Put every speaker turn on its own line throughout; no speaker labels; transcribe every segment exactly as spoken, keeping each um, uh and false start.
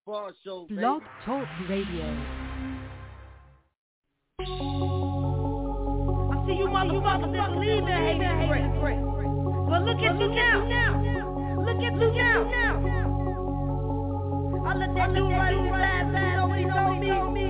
Boss Show, baby.
Blog Talk Radio.
I see you motherfuckers that believe that hate is great. But look at you now. Look at you now. I let that dude right on the last side over, he know me.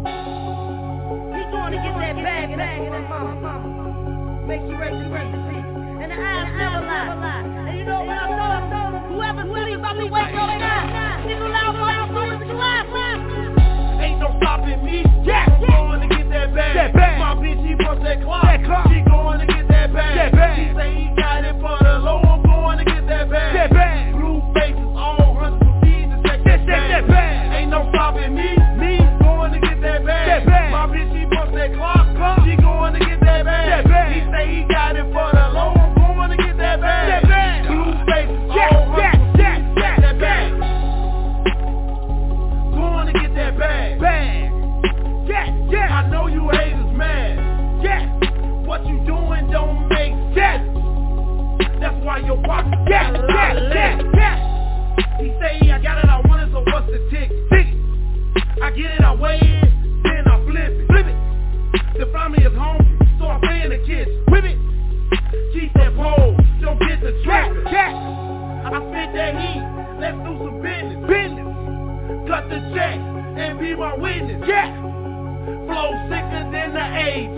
He going to get that bag back for my mama. Make you ready to peace. And the eyes never lie. And you know what I told him? Whoever really about to wake up now, nigga loud motherfuckers to laugh.
Ain't no stopping me. Yeah, I'm going to get that bag. That bag. My bitch, she bust that clock. That clock. She going to get that bag. That bag. She say he got it for the low. I'm going to get that bag. That bag. Blue faces on, hundreds of feet to check that, that, that bag. Ain't no stopping me. Me going to get that bag. That bag. My bitch, she bust that clock. clock. She going to get that bag. That bag. He say he got it for the low. I'm going to get that bag. That bag. Blue faces yeah, on, hundreds of feet to check that bag. Going to get that bag. Bag. Yeah, yeah. I know you haters mad. Yeah. What you doing don't make sense. That's why your pocket yeah, got a lot yeah, of legs. Yeah, yeah. He say I got it, I want it, so what's the tick? Tick. I get it, I weigh it, then I flip it. Flip it. The family is hungry, so I play in the kitchen. Whip it. Keep that pole, don't get the tripping. Yeah, yeah. I spit that heat, let's do some business. Business. Cut the check and be my witness. Yeah. Flow sicker than the A.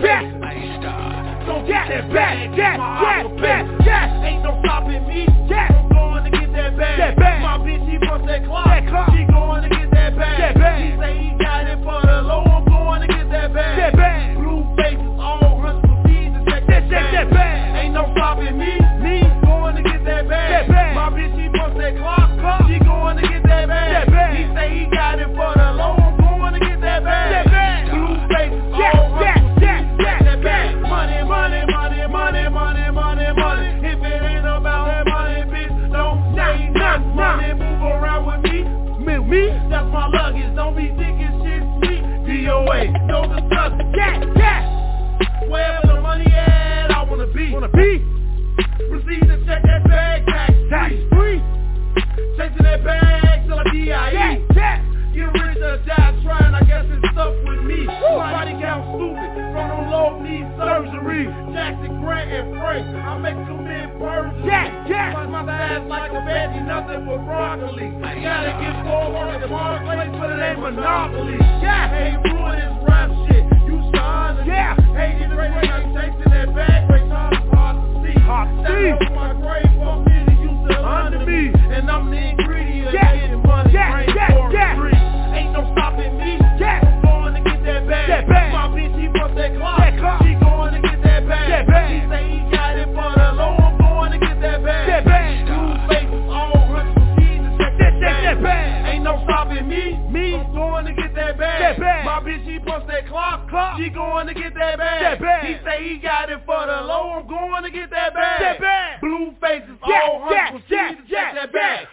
Yeah. Don't get that bag. Yeah. Yeah. Yeah. Yeah. Ain't no stopping me. Yeah. I'm going to get that bag. That bag. My bitch, she bust that clock. That clock. She going to get that bag. That bag. He say he got it for the low. I'm going to get that bag. That bag. Blue faces on, hundreds of feet to check that, check that bag. Ain't no stopping me. Me going to get that bag. That bag. My bitch, she bust that clock. clock. She going to get that bag. That bag. He say he got it for the low. I'm going to get that bag. That bag. Blue faces yeah, on, yeah, yeah, yeah, that bag. Money, money, money, money, money, money, money. If it ain't about that money, bitch, don't say nothing. Money, move around with me. Me, me, that's my luggage. Don't be thinking shit sweet. D O A, don't discuss it. Yeah, yeah. Wherever the money at, I wanna be. Wanna be. Proceed to check that bag, tax free. Chasing that bag till I D I E. Yeah, yeah. Get rid of the die trying, I guess it's stuck with me. Body count stupid, from them low knee surgery. Jackson, Grant, and Frank, I make two men Persian. Yeah, yeah. My, my ass like a veggie, nothing but broccoli. I gotta get forward at the marketplace, but it ain't monopoly. Yeah, hey, ruin this rap shit. You shine yeah. Hey, this right now, you chasing that bag, great time is hard to see. Hard to see. That's my grave for me to use to under me. And I'm the ingredient yeah. of getting money, yeah. brain yeah. for yeah. free. Ain't no stopping me. Yeah. I'm going to get that bag. That bag. My bitch, she bust that clock. That clock. She going to get that bag. That bag. He say he got it for the low. I'm going to get that bag. That bag. Blue faces on, hundreds of feet to check that, that, that bag. Ain't no stopping me. Me. I'm going to get that bag. That bag. My bitch, she bust that clock. Clock. She going to get that bag. That bag. He say he got it for the low. I'm going to get that bag. That bag. Blue faces yeah, on, hundreds yeah, of feet yeah, to check yeah, that bag.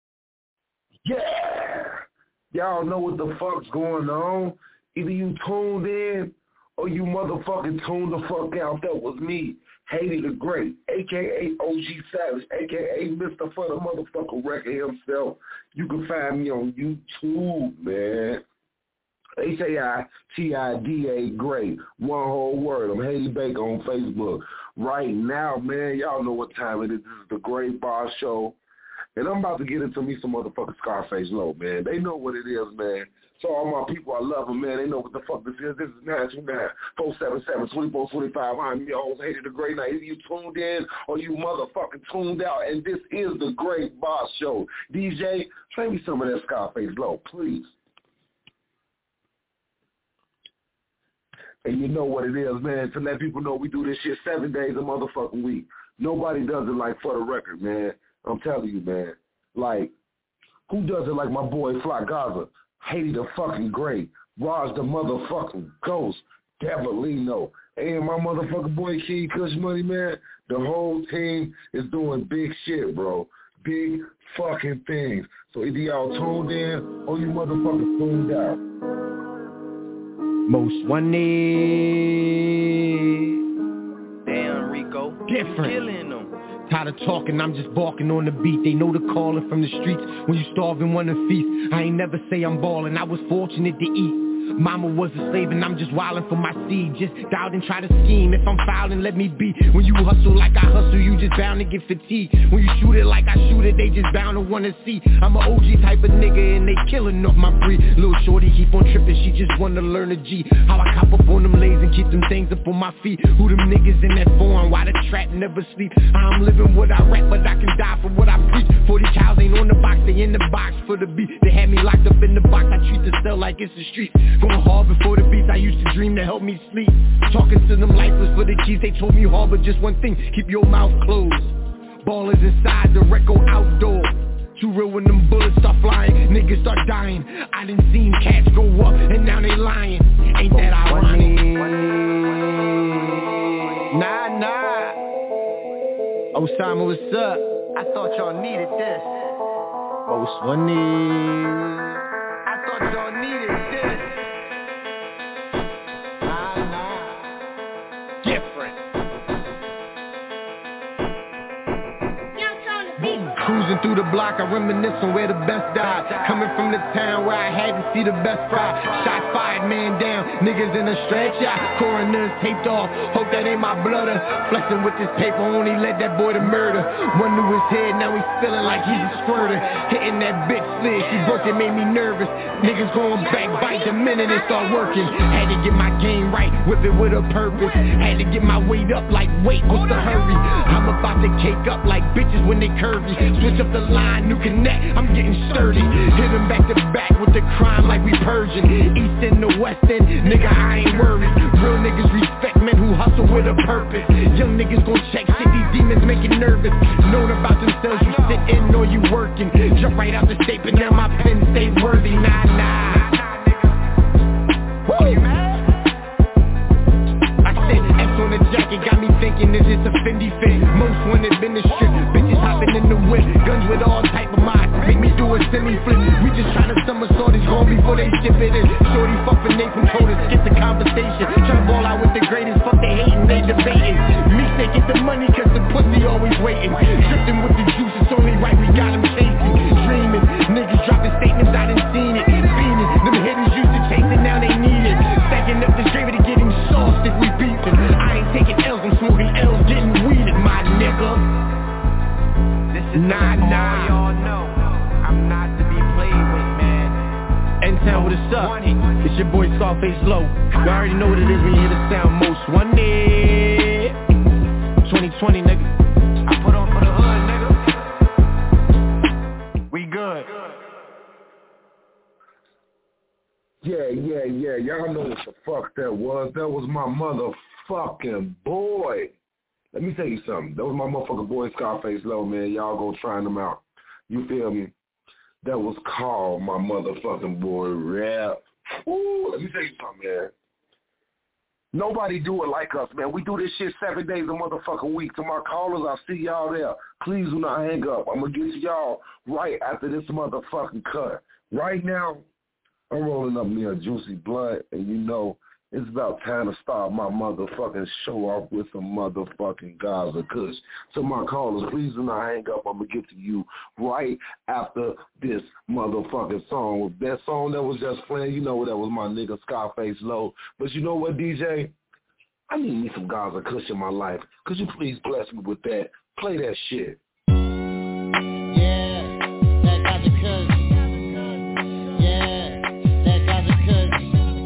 Yeah. Y'all know what the fuck's going on. Either you tuned in or you motherfucking tuned the fuck out. That was me, Haiti the Great, a k a. O G Savage, a k a. Mister For the motherfucker record himself. You can find me on YouTube, man. H A I T I D A Great. One whole word. I'm Haiti Baker on Facebook. Right now, man, y'all know what time it is. This is the Great Boss Show. And I'm about to get into me some motherfucking Scarface Low, man. They know what it is, man. So all my people, I love them, man. They know what the fuck this is. This is nine two nine, four seven seven, two four two five. I'm your host, Haiti the Great. Now, either you tuned in or you motherfucking tuned out, and this is the Great Boss Show. D J, play me some of that Scarface Low, please. And you know what it is, man. To let people know we do this shit seven days a motherfucking week. Nobody does it like For the Record, man. I'm telling you, man. Like, who does it like my boy Fly Gaza? Haiti the fucking Great. Raj the motherfucking Ghost. Devilino. And my motherfucking boy King Kush Money, man. The whole team is doing big shit, bro. Big fucking things. So either y'all tuned in or you motherfuckers tuned out.
Most wanted. Damn, Rico. Different. Killing them.
Tired of talking, I'm just barking on the beat. They know the calling from the streets. When you starve and wanna feast, I ain't never say I'm ballin'. I was fortunate to eat. Mama was a slave and I'm just wildin' for my seed. Just doubt and try to scheme. If I'm fouling, let me be. When you hustle like I hustle, you just bound to get fatigued. When you shoot it like I shoot it, they just bound to wanna see. I'm a O G type of nigga and they killin' off my breed. Little shorty keep on trippin', she just wanna learn a G. How I cop up on them lays and keep them things up on my feet. Who them niggas in that form? Why the trap never sleep? I'm living what I rap, but I can die for what I preach. Forty cows ain't on the box, they in the box for the beat. They had me locked up in the box, I treat the cell like it's the street. Going hard before the beats, I used to dream to help me sleep. Talking to them lifeless for the keys, they told me hard, but just one thing, keep your mouth closed. Ballers inside, the record outdoor. Too real when them bullets start flying, niggas start dying. I done seen cats go up, and now they lying. Ain't that ironic? Nah, nah. Osama, what's up?
I thought y'all needed this.
Most money.
I thought y'all needed this.
Cruising through the block, I reminisce on where the best died. Coming from the town where I had to see the best fry. Shot fired, man down, niggas in a stretch out. Coroners taped off, hope that ain't my blooder. Flexing with this paper, only led that boy to murder. One to his head, now he's feeling like he's a squirter. Hitting that bitch slid, she broke it, made me nervous. Niggas going back, bite the minute they start working. Had to get my game right, whip it with a purpose. Had to get my weight up like, wait, what's the hurry? I'm about to cake up like bitches when they curvy. Switch up the line, new connect, I'm getting sturdy. Hit them back to back with the crime like we purging. East and the west end, nigga, I ain't worried. Real niggas respect men who hustle with a purpose. Young niggas gon' check shit, these demons make it nervous. Known about themselves, you sit in or you working. Jump right out the state, but now my pen stays worthy. Nah, nah. Woo, you mad? I said X on the jacket, got me thinking, is this a Fendi fit? Most wanted been the strip, bitches hopping in the whip. Guns with all type of mods, make me do a semi-flip. We just tryna somersault these gone before they ship it in. Shorty fuck for Nathan Coders, skip the conversation. Tryna ball out with the greatest, fuck they hating, they debating. Me say get the money cause the pussy always waiting. Drifting with the juice, it's only right we got them chasing. Dreaming, niggas dropping statements, I done seen it. Fiending, them hitters used to chase it, now they need it. Stacking up the gravy to getting sauced if we beefing. I ain't taking L's, I'm smoking L's, getting weeded, my nigga. Nah, nah.
Y'all know I'm not to be played with, man.
N-Town, what is up? It's your boy Scarface Low. You already know what it is when you hear the sound most wanted. twenty twenty, nigga.
I put on for the hood, nigga. We good.
Yeah, yeah, yeah. Y'all know what the fuck that was. That was my motherfucking boy. Let me tell you something. That was my motherfucking boy Scarface Low, man. Y'all go try them out. You feel me? That was called my motherfucking boy Rap. Ooh, let me tell you something, man. Nobody do it like us, man. We do this shit seven days a motherfucking week. To my callers, I'll see y'all there. Please do not hang up. I'm going to get to y'all right after this motherfucking cut. Right now, I'm rolling up me a juicy blunt, and you know, it's about time to start my motherfucking show off with some motherfucking Gaza Kush. So my callers, please do not hang up. I'm going to get to you right after this motherfucking song. With that song that was just playing, you know that was my nigga Scarface Low. But you know what, D J? I need me some Gaza Kush in my life. Could you please bless me with that? Play that shit.
Yeah, that Gaza Kush. Yeah, that Gaza Kush.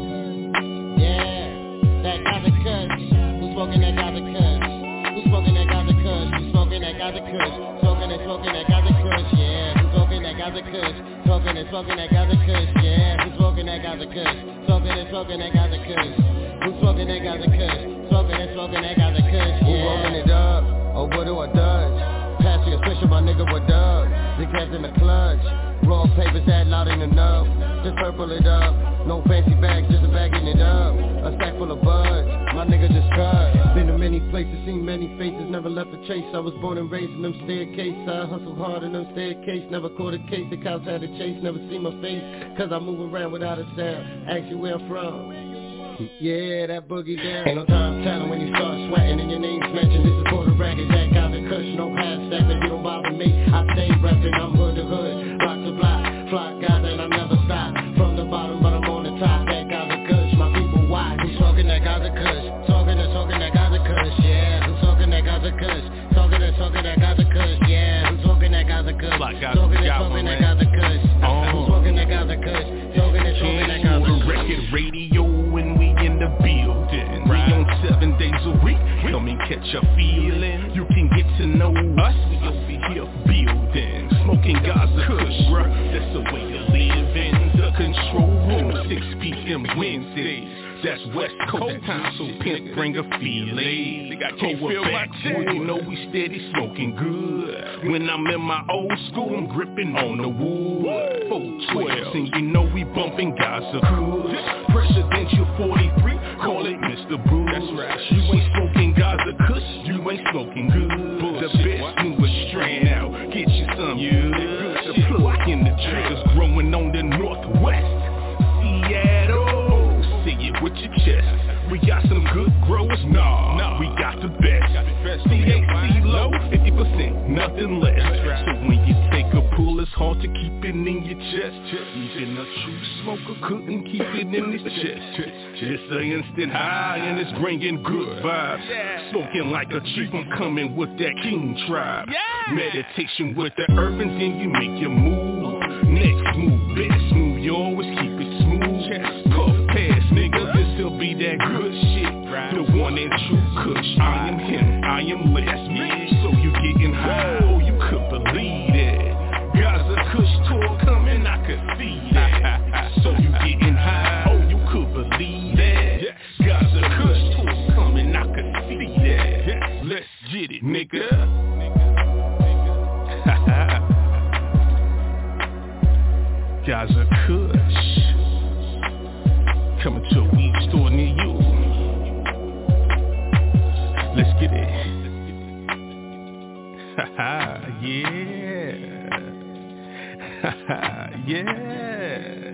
That Gaza Kush, who's smoking that Gaza Kush? Who's smoking that Gaza Kush? Who's smoking that Gaza Kush? Smoking and smoking that Gaza Kush, yeah. Who's smoking that Gaza Kush? Smoking and smoking that Gaza Kush, yeah. Who's smoking that Gaza Kush? Smoking and smoking that Gaza Kush. Who's smoking that Gaza Kush? Smoking and smoking that Gaza Kush, yeah. Who rolling it up? Oh, what do I dodge? Passing a switch with my nigga with Doug. The cats in the clutch. Raw papers that loud in the nub. Just purple it up. No fancy bags, just a bagging it up. A sack full of buds. My nigga just cut. Been to many places, seen many faces. Never left a chase. I was born and raised in them staircases. I hustled hard in them staircases. Never caught a case. The cops had to chase. Never see my face. Cause I move around without a sound. Ask you where I'm from.
Yeah, that boogie down.
Ain't no time telling when you start sweating and your name's mentioned. This is for the record, that got the kush, no past stepping. You don't bother me, I stay reppin'. I'm hood to hood, block to block, flock guys and I never stop. From the bottom, but I'm on the top. That got the kush, my people watch. Who's talking that got the kush? Talking and talking that got the kush, yeah. Who's talking that got the kush? Talking and talking that got the kush, yeah. Who's talking that got the kush? Talking and talking that got the kush. Who's talking that got the kush? Talking and talking that got the kush.
Record radio when we in the building. We on seven days a week. Come and catch a feeling. You can get to know us. We over here building, smoking Gaza Kush, bruh. That's the way to live in the control room. six p.m. Wednesdays. That's West Coast time, so pimp bring a feeling. Think I can't feel my chest. You know we steady smoking good. When I'm in my old school, I'm gripping on the wood. four twelve, and you know we bumping Gaza Kush. Presidential forty-three, call it Mister Brew. That's right. You ain't smoking Gaza Kush, you ain't smoking good. The best newest strand out, get you some good. The plug in the triggers growing on the northwest. Seattle. Say it with your chest. We got some good growers, nah, nah. We got the best. C H C low, fifty percent, nothing less. So when you take a pull, it's hard to keep it in your chest. Even a true smoker couldn't keep it in his chest. It's an instant high and it's bringing good vibes. Smoking like a chief, I'm coming with that king tribe. Meditation with the herb and then you make your move. Next move, best move, you always keep it smooth. Puff pass, nigga, this'll be that good shit. The one and true Kush, I am him, I am less me. So you getting high, oh you could believe that. Gaza Kush tour coming, I could see that. So you getting high, oh you could believe that. Gaza Kush tour coming, I could see that. Let's get it, nigga. Gaza Kush coming to a weed store near you. Let's get it. Haha, yeah. Haha, yeah.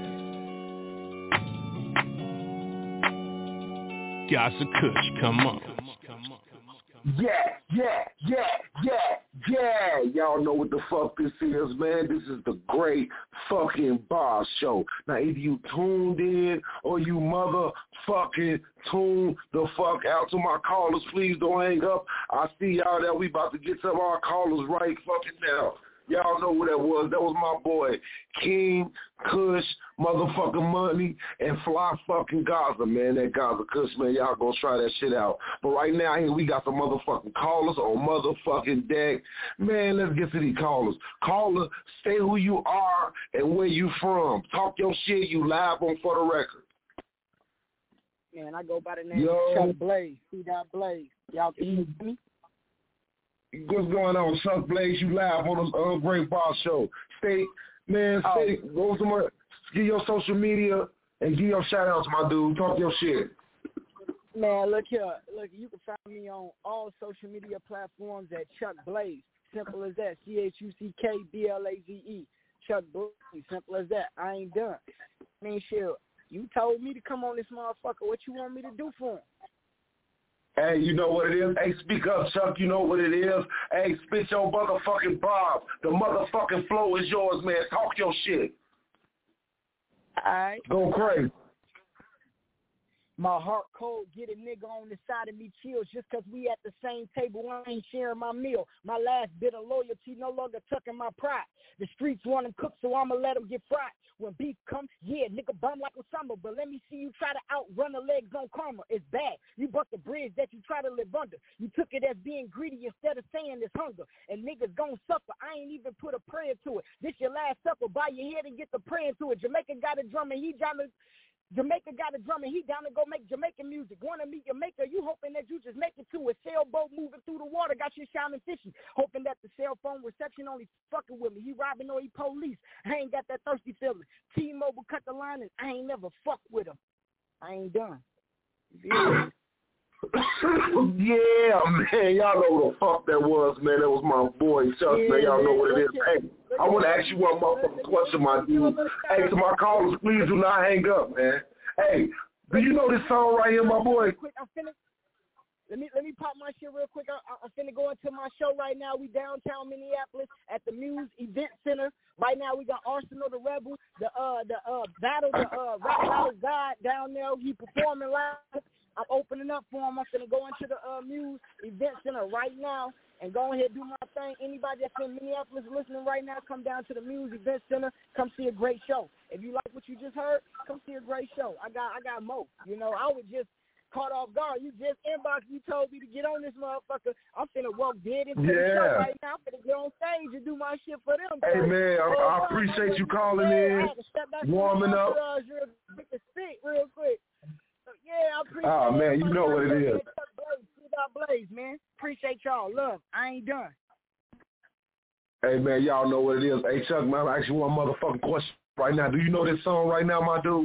Gaza Kush, come on.
Yeah, yeah, yeah, yeah, yeah. Y'all know what the fuck this is, man. This is the Great Fucking Boss Show. Now, if you tuned in or you motherfucking tuned the fuck out to my callers, please don't hang up. I see y'all that we about to get some of our callers right fucking now. Y'all know who that was. That was my boy, King Kush, motherfucking Money, and Fly fucking Gaza, man. That Gaza Kush, man. Y'all gonna try that shit out. But right now, here we got some motherfucking callers on motherfucking deck. Man, let's get to these callers. Caller, say who you are and where you from. Talk your shit. You live on For the Record.
Man, I go by the name
Yo.
of Chuck Blaze. C. Blaze. Y'all can hear me?
What's going on, Chuck Blaze? You live on the uh, Great Boss Show. Stay, man, stay, oh. go somewhere, give your social media and give your shout outs, my dude. Talk your shit.
Man, look here. Look, you can find me on all social media platforms at Chuck Blaze. Simple as that. C H U C K B L A Z E. Chuck Blaze. Simple as that. I ain't done. I mean, shit, you told me to come on this motherfucker. What you want me to do for him?
Hey, you know what it is? Hey, speak up, Chuck. You know what it is? Hey, spit your motherfucking bob. The motherfucking flow is yours, man. Talk your shit.
All right.
Go crazy.
My heart cold, get a nigga on the side of me chills just cause we at the same table, I ain't sharing my meal. My last bit of loyalty no longer tucking my pride. The streets want him cooked, so I'ma let him get fried. When beef comes, yeah, nigga bomb like Osama, but let me see you try to outrun the legs on karma. It's bad. You bucked the bridge that you try to live under. You took it as being greedy instead of saying it's hunger. And niggas gon' suffer. I ain't even put a prayer to it. This your last supper. Bow your head and get the praying to it. Jamaica got a drum and he trying to... Jamaica got a drum and he down to go make Jamaican music. Want to meet your maker, you hoping that you just make it to a sailboat moving through the water. Got you shining fishing. Hoping that the cell phone reception only fucking with me. He robbing or he police. I ain't got that thirsty feeling. T-Mobile cut the line and I ain't never fuck with him. I ain't done. Yeah.
Yeah, man. Y'all know what the fuck that was, man. That was my boy, Chuck, yeah, man. Y'all know what it is. Hey, I want to ask you one motherfucking question, my dude. Hey, to my callers, please do not hang up, man. Hey, Do you know this song right here, my boy?
Quick, I'm finna, let me let me pop my shit real quick. I, I, I'm finna go into my show right now. We downtown Minneapolis at the Muse Event Center. Right now we got Arsenal the Rebel, the uh the uh battle the uh rap battle God down there. He performing live. I'm opening up for him. I'm finna go into the uh, Muse Event Center right now and go ahead and do my thing. Anybody that's in Minneapolis listening right now, come down to the Muse Event Center. Come see a great show. If you like what you just heard, come see a great show. I got I got more. You know, I was just caught off guard. You just inboxed. You told me to get on this motherfucker. I'm finna walk dead into yeah. the show right now. I'm finna get on stage and do my shit for them.
Hey, man, I, I appreciate you calling in, warming up.
Spit real quick. Yeah, I appreciate
Oh, man, you know what it is.
Blaze, man. Appreciate y'all. Love. I ain't done.
Hey, man, y'all know what it is. Hey, Chuck, man, I actually want a motherfucking question right now. Do you know this song right now, my dude?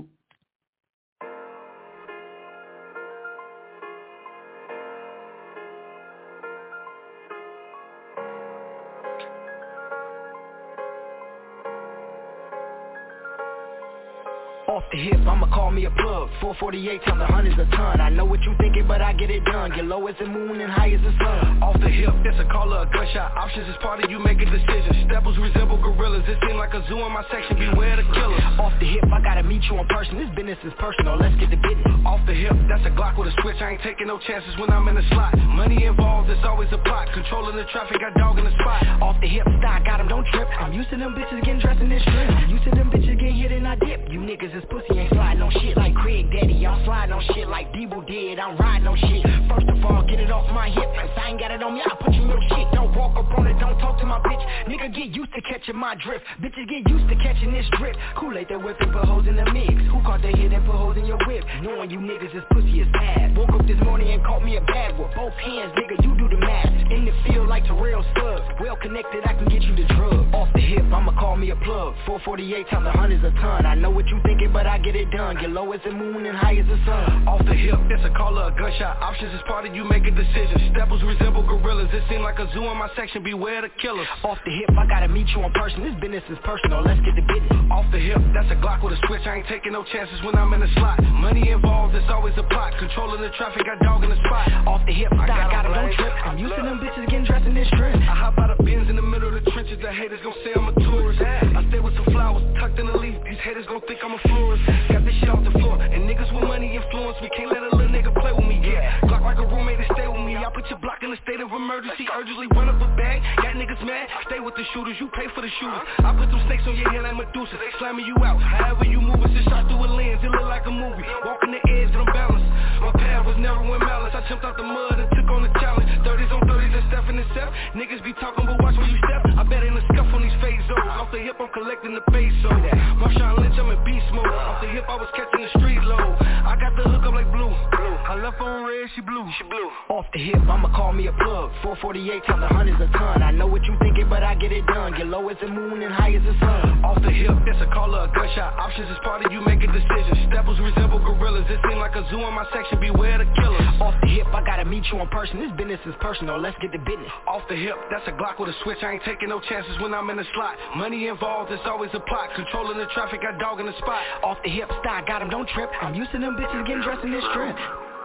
Off the hip, I'ma call me a plug. four forty-eight times a hundred's a ton. I know what you thinking, but I get it done. Get low as the moon and high as the sun.
Off the hip, it's a call or a gunshot. Options is part of you make a decision. Steppers resemble gorillas. It seems like a zoo in my section. Beware the killers.
Off the hip, I gotta meet you in person. This business is personal. Let's get the business.
Off the hip, that's a Glock with a switch. I ain't taking no chances when I'm in the slot. Money involved, there's always a plot. Controlling the traffic, got dog in the spot.
Off the hip, stock, got him, don't trip. I'm used to them bitches getting dressed in this strip. Used to them bitches getting hit and I dip. You niggas is pussy, ain't sliding on shit like Craig Daddy. I'm sliding on shit like Debo did. I'm riding on shit. First of all, get it off my hip. If I ain't got it on me, I'll put you in your shit. Don't walk up on it, don't talk to my bitch. Nigga, get used to catching my drift. Bitches get used to catching this drip. Kool-Aid, they whipping, put hoes in the mix. Who caught their hit and put hoes in your whip? Knowing you niggas is pussy as bad. Woke up this morning and caught me a bag with both hands, nigga, you do the math. In the field like Terrell Suggs. Well connected, I can get you the drug. Off the hip, I'ma call me a plug. four forty-eight times a hundred's a ton. I know what you thinking, but I get it done. Get low as the moon and high as the sun.
Off the hip, it's a call or a gunshot. Options is part of you make a decision. Steppers resemble gorillas. It seems like a zoo in my section. Beware the killers.
Off the hip, I gotta meet you in person. This business is personal. Let's get the business.
Off the hip, that's a Glock with a switch. I ain't taking no chances when I'm in the slot. Money involved, there's always a plot. Controlling the traffic, got dog in the spot.
Off the hip, I got, got him, don't trip. I'm used to them bitches getting dressed in this strip.
I hop out of Benz in the middle of the trenches. The haters gon' say I'm a tourist. I stay with some flowers tucked in the leaf. These haters gon' think I'm a florist. Got this shit off the floor. And niggas with money influence. We can't let a little nigga play with me. Yeah, Glock like a roommate to stay with me. I put your block in a state of emergency. Urgently run up a bag. Got niggas mad. Stay with the shooters. You pay for the shooters. I put them snakes on your head like Medusa. They slamming you out. However you move, it's just shot through a lens. It look like a movie. Walking the edge, but I'm balanced. My path was never in malice. I jumped out the mud and took on the challenge. thirties on thirties and Steph in the step. Niggas be talking, but watch where you step. I bet in the scuff on these phase zones. Off the hip, I'm collecting the peso. Marshawn Lynch, I'm in beast mode. Off the hip, I was catching the street low. I got the hook up like blue. I left on red, she blue. She blue.
Off the hip, I'ma call me a plug. four forty-eight times a hundred's a ton. I know what you thinking, but I get it done. Get low as the moon and high as the sun.
Off the hip, it's a call or a gunshot. Options is part of you make a decision. Steppers resemble gorillas. It seems like a zoo in my section. Beware the killers.
Off the hip, I gotta meet you in person. This business is personal. Let's get the business.
Off the hip, that's a Glock with a switch. I ain't taking no chances when I'm in the slot. Money involved, there's always a plot. Controlling the traffic, got dog in the spot.
Off the hip, stock, got him, don't trip. I'm used to them bitches getting dressed in this strip.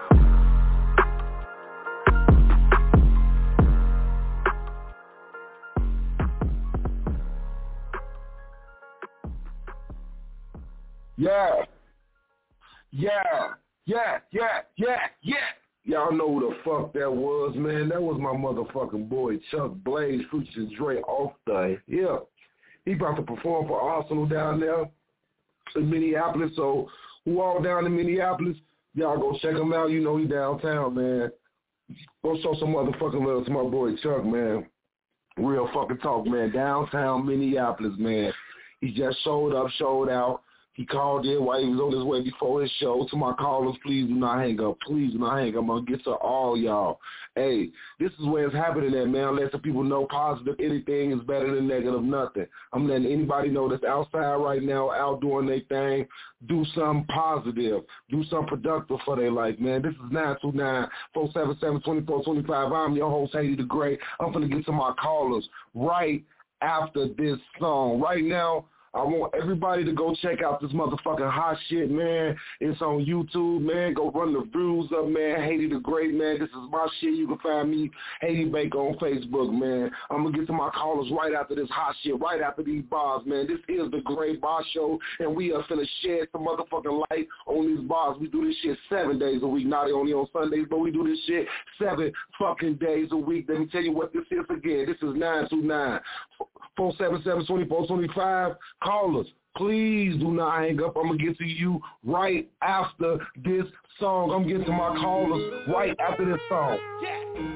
Yeah. Yeah. Yeah. Yeah. Yeah. Yeah. Y'all know who the fuck that was, man. That was my motherfucking boy, Chuck Blaze, featuring Dre off the hip. He about to perform for Arsenal down there in Minneapolis. So who all down in Minneapolis, y'all go check him out. You know he downtown, man. Go show some motherfucking love to my boy Chuck, man. Real fucking talk, man. Downtown Minneapolis, man. He just showed up, showed out. He called in while he was on his way before his show. To my callers, please do not hang up. Please do not hang up. I'm going to get to all y'all. Hey, this is where it's happening at, man. Let some people know positive anything is better than negative nothing. I'm letting anybody know that's outside right now, out doing their thing, do something positive. Do something productive for their life, man. This is nine two nine, four seven seven, two four two five. I'm your host, Haiti the Great. I'm going to get to my callers right after this song. Right now, I want everybody to go check out this motherfucking hot shit, man. It's on YouTube, man. Go run the views up, man. Haiti the Great, man. This is my shit. You can find me, Haiti Baker, on Facebook, man. I'm going to get to my callers right after this hot shit, right after these bars, man. This is the Great Bar Show, and we are finna shed some motherfucking light on these bars. We do this shit seven days a week, not only on Sundays, but we do this shit seven fucking days a week. Let me tell you what this is again. This is nine two nine, four seven seven, two four two five. Callers, please do not hang up. I'm going to get to you right after this song. I'm getting to my callers right after this song.
Yeah.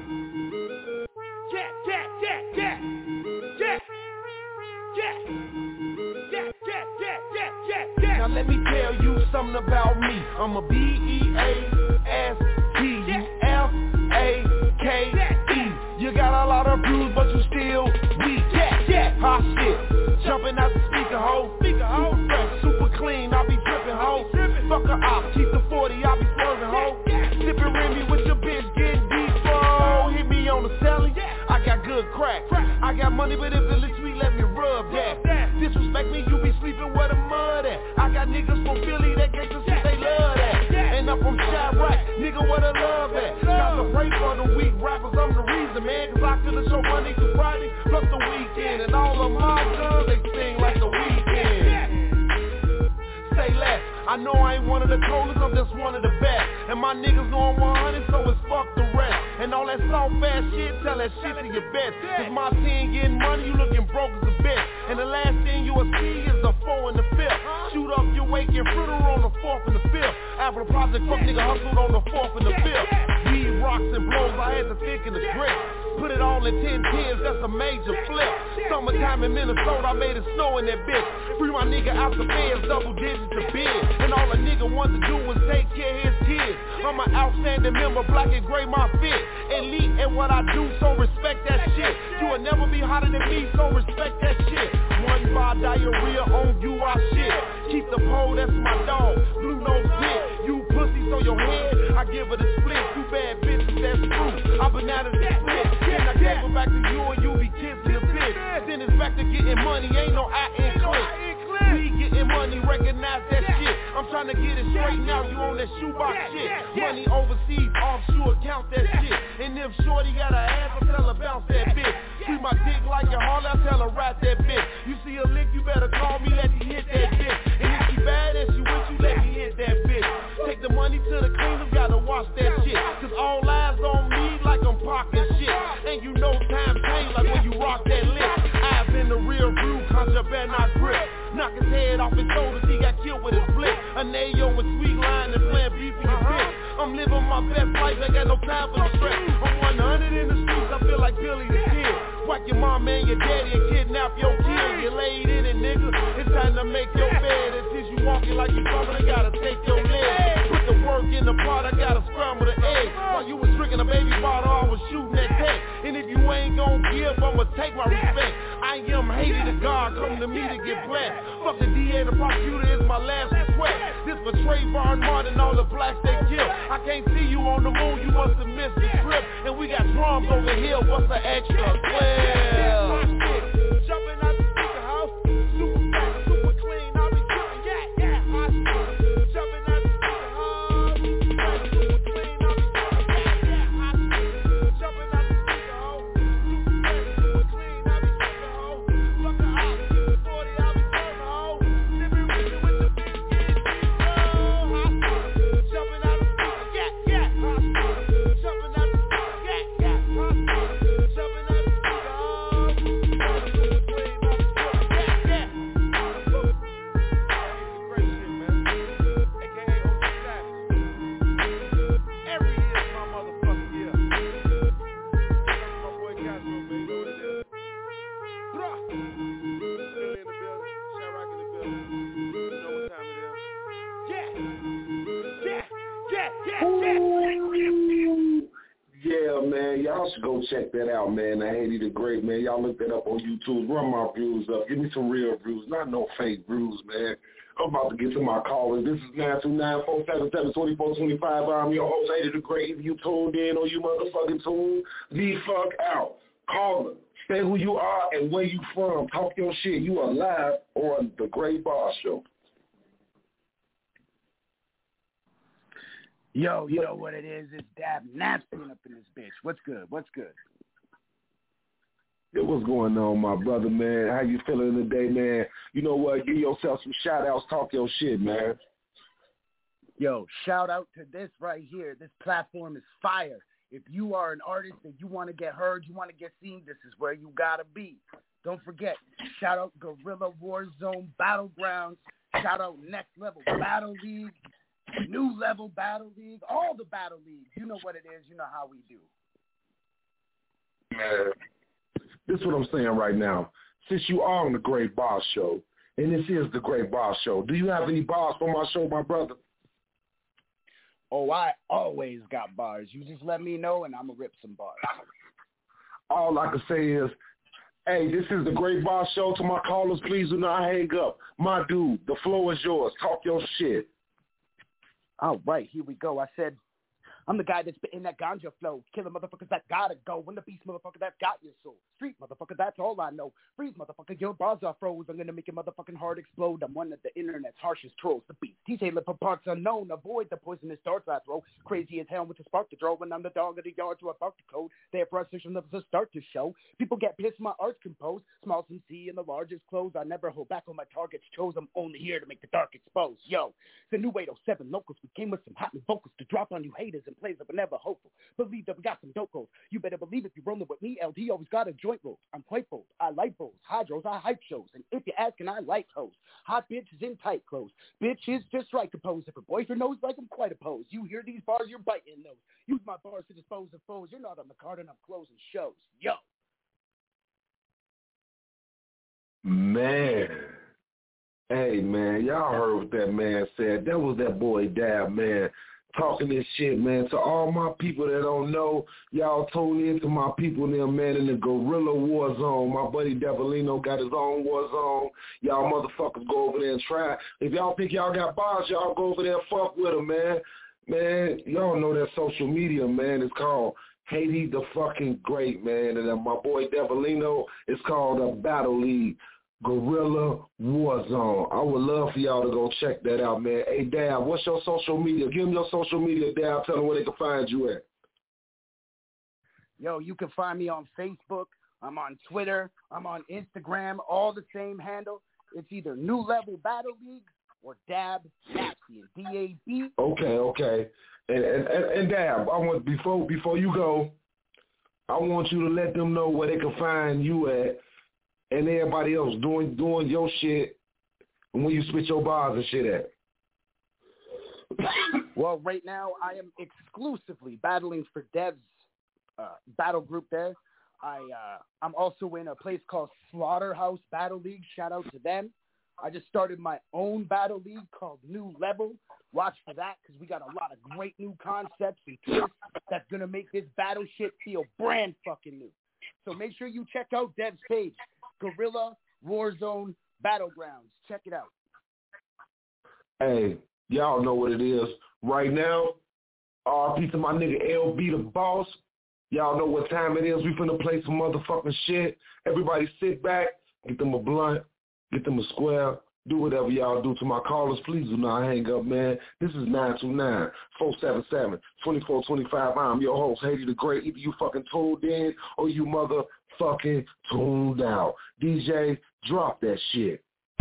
Yeah, yeah, yeah, yeah. Yeah. Yeah. Yeah, yeah, yeah, yeah, yeah, yeah. Now let me tell you something about me. I'm a B E A S T U F A K E. You got a lot of bruise, but you still weak. Yeah, yeah, hot shit. Jumping out the speaker hole. Speaker hole. Super fresh, super clean, I be tripping hoe. Fuck a op, keep the forty, I be swerving hoe. Sipping Remy with your bitch, getting deep, bro. Hit me on the celly. I got good crack. I got money, but if it looks sweet, let me rub that. Disrespect me, you be sleeping where the mud at. I got niggas from Philly that gangsta shit, they love that. And I'm from Chirac, nigga, where the love at. Got to pray for the weak rappers, I'm the reason, man. Cause I could've show Monday to Friday, plus the weekend. And all of my guns, they sing like the weekend. Say less. I know I ain't one of the coldest, I'm just one of the best. And my niggas know I'm one hundred, so it's fuck the rest. And all that soft ass shit, tell that shit to your best. Cause my team getting money, you looking broke as a bitch. And the last thing you will see is the four and the fifth. Shoot up your wake and fritter on the fourth and the fifth. After the project, fuck nigga hustled on the fourth and the fifth. Weed rocks and blows, I had to think in the grip. Put it all in ten tens, that's a major flip. Summertime in Minnesota, I made it snow in that bitch. Free my nigga out the feds, double digits to bid. And all a nigga wanted to do was take care of his kids. I'm an outstanding member, black and gray my fit. Elite at what I do, so respect that shit. You will never be hotter than me, so respect that shit. One bar diarrhea on you, I shit. Keep the pole, that's my dog. Blue nose dick, you pussy, so your head, I give it a split. Two bad bitches, that's true. I bananas and split. Then I gave it back to you and you be kissing a bitch. Then it's back to getting money, ain't no I in click. We getting money, recognize that shit. I'm trying to get it straight now, you on that shoebox shit. Money overseas, offshore, count that shit. And if shorty got a ass, I tell her bounce that bitch. Treat my dick like a Harley, I tell her ride that bitch. You see a lick, you better call me, let me hit that bitch. And if she bad and she with you, let me hit that bitch. Take the money to the kingdom, gotta watch that shit. Cause all eyes on me like I'm parking shit. And you know time change like when you rock that lip. Eyes in the rear view, contraband not grip. Knock his head off his shoulders, he got killed with his blip. A nail with sweet line and playing beef in your bitch. I'm living my best life, ain't got no time for the stress. I'm one hundred in the streets, I feel like Billy the Kid. Whack your mom and your daddy and kidnap your kid. You laid in it, nigga, it's time to make your bed. And since you walking like you bumping, I gotta take your leg. Put the work in the pot, I gotta scramble the egg. While you was drinking a baby bottle, I was shooting that tank. And if you ain't gon' give, I'ma take my respect. I am Haiti the God, come to me to get blessed. Fuck the D A, the prosecutor is my last request. This for Trayvon Martin, all the blacks they kill. I can't see you on the moon, you must have missed the trip. And we got drums over here, what's the extra? Well, jumping out the speaker house, super fast, super clean, I'll be tripping, yeah, yeah, my shit. Jumping out the speaker house, super fast, super clean, I'll be tripping, yeah, yeah, my shit. Jumping out the speaker house, super fast, super clean, I'll be tripping, ho. Fuck the op, keep the forty, I'll be serving, ho. Sipping Remy with the bitch, getting deep, oh, hot shit. Jumping out the speaker, yeah, yeah, hot shit. Jumping out the speaker, yeah, yeah, hot shit. Jumping out the speaker, oh, super clean, I'll be tripping, yeah, yeah. Great shit, man. A K A O G Savage. Every year is my motherfucking year. That's my boy Castro, baby. You know what it is? Bruh. Philly in the building. Chirac in the building. You know what time it is. Yeah. Yeah. Yeah. Yeah. Yeah.
Yeah, man, y'all should go check that out, man. The Haiti the Great, man. Y'all look that up on YouTube. Run my views up. Give me some real views, not no fake views, man. I'm about to get to my callers. This is nine two nine, four seven seven, two four two five. I'm your host, Haiti the Great. If you tuned in or you motherfucking tuned the fuck out. Caller, Say who you are and where you from. Talk your shit. You are live on The Great Boss Show.
Yo, you know what it is? It's Dab Napkin up in this bitch. What's good? What's good?
Yo, what's going on, my brother, man? How you feeling today, man? You know what? Give yourself some shout-outs. Talk your shit, man.
Yo, shout out to this right here. This platform is fire. If you are an artist and you want to get heard, you want to get seen, this is where you got to be. Don't forget, shout out Guerrilla Warzone Battlegrounds. Shout out Next Level Battle League. New Level Battle League, all the battle leagues. You know what it is. You know how we do.
Man, this is what I'm saying right now. Since you are on The Great Boss Show, and this is The Great Boss Show, do you have any bars for my show, my brother?
Oh, I always got bars. You just let me know, and I'm going to rip some bars.
All I can say is, hey, this is The Great Boss Show. To my callers, please do not hang up. My dude, the floor is yours. Talk your shit.
All right, here we go. I said, I'm the guy that's spitting that ganja flow. Killing motherfuckers that gotta go. When the beast motherfucker that got your soul. Street motherfucker, that's all I know. Freeze motherfucker, your bars are froze. I'm gonna make your motherfucking heart explode. I'm one of the internet's harshest trolls. The beast. T J live for parts unknown. Avoid the poisonous darts I throw. Crazy as hell with the spark to throw. When I'm the dog of the yard to about the code. Their frustration levels start to show. People get pissed, my art's composed. Small C C and the largest clothes. I never hold back on my targets. Chose I'm only here to make the dark exposed. Yo, it's a new eight oh seven locals. We came with some hot new vocals to drop on you haters and plays that were never hopeful. Believe that we got some dope goals. You better believe if you're rolling with me, L D always got a joint roll. I'm quite bold. I like bowls. Hydros, I hype shows. And if you're asking, I like hoes. Hot bitches in tight clothes. Bitch is just right composed. If her boyfriend knows like I'm quite opposed. You hear these bars, you're biting those. Use my bars to dispose of foes. You're not on the card and I'm closing shows. Yo.
Man. Hey, man. Y'all heard what that man said. That was that boy Dab, man. Talking this shit, man. To all my people that don't know, y'all tune in to my people there, man, in the Guerrilla War Zone. My buddy Devolino got his own war zone. Y'all motherfuckers go over there and try. If y'all think y'all got bars, y'all go over there and fuck with them, man. Man, y'all know that social media, man. It's called Haiti the fucking Great, man. And uh, my boy Devolino, it's called a Battle League. Guerrilla War Zone. I would love for y'all to go check that out, man. Hey, Dab, what's your social media? Give them your social media, Dab. Tell them where they can find you at.
Yo, you can find me on Facebook. I'm on Twitter. I'm on Instagram. All the same handle. It's either New Level Battle League or Dab Napkin. D A B.
Okay, okay. And, and, and, and Dab, I want before before you go, I want you to let them know where they can find you at. And everybody else doing doing your shit and when you spit your bars and shit at.
Well, right now I am exclusively battling for Dev's uh, battle group there. I, uh, I'm also in a place called Slaughterhouse Battle League. Shout out to them. I just started my own battle league called New Level. Watch for that because we got a lot of great new concepts and twists that's going to make this battle shit feel brand fucking new. So make sure you check out Dev's page. Guerrilla Warzone Battlegrounds. Check it out.
Hey, y'all know what it is. Right now, R P to my nigga L B the boss. Y'all know what time it is. We finna play some motherfucking shit. Everybody sit back, get them a blunt, get them a square, do whatever y'all do. To my callers, please do not hang up, man. This is nine two nine, four seven seven, two four two five. I'm your host, Haiti the Great. Either you fucking tuned in or you motherfucking tuned out. D J, drop that shit.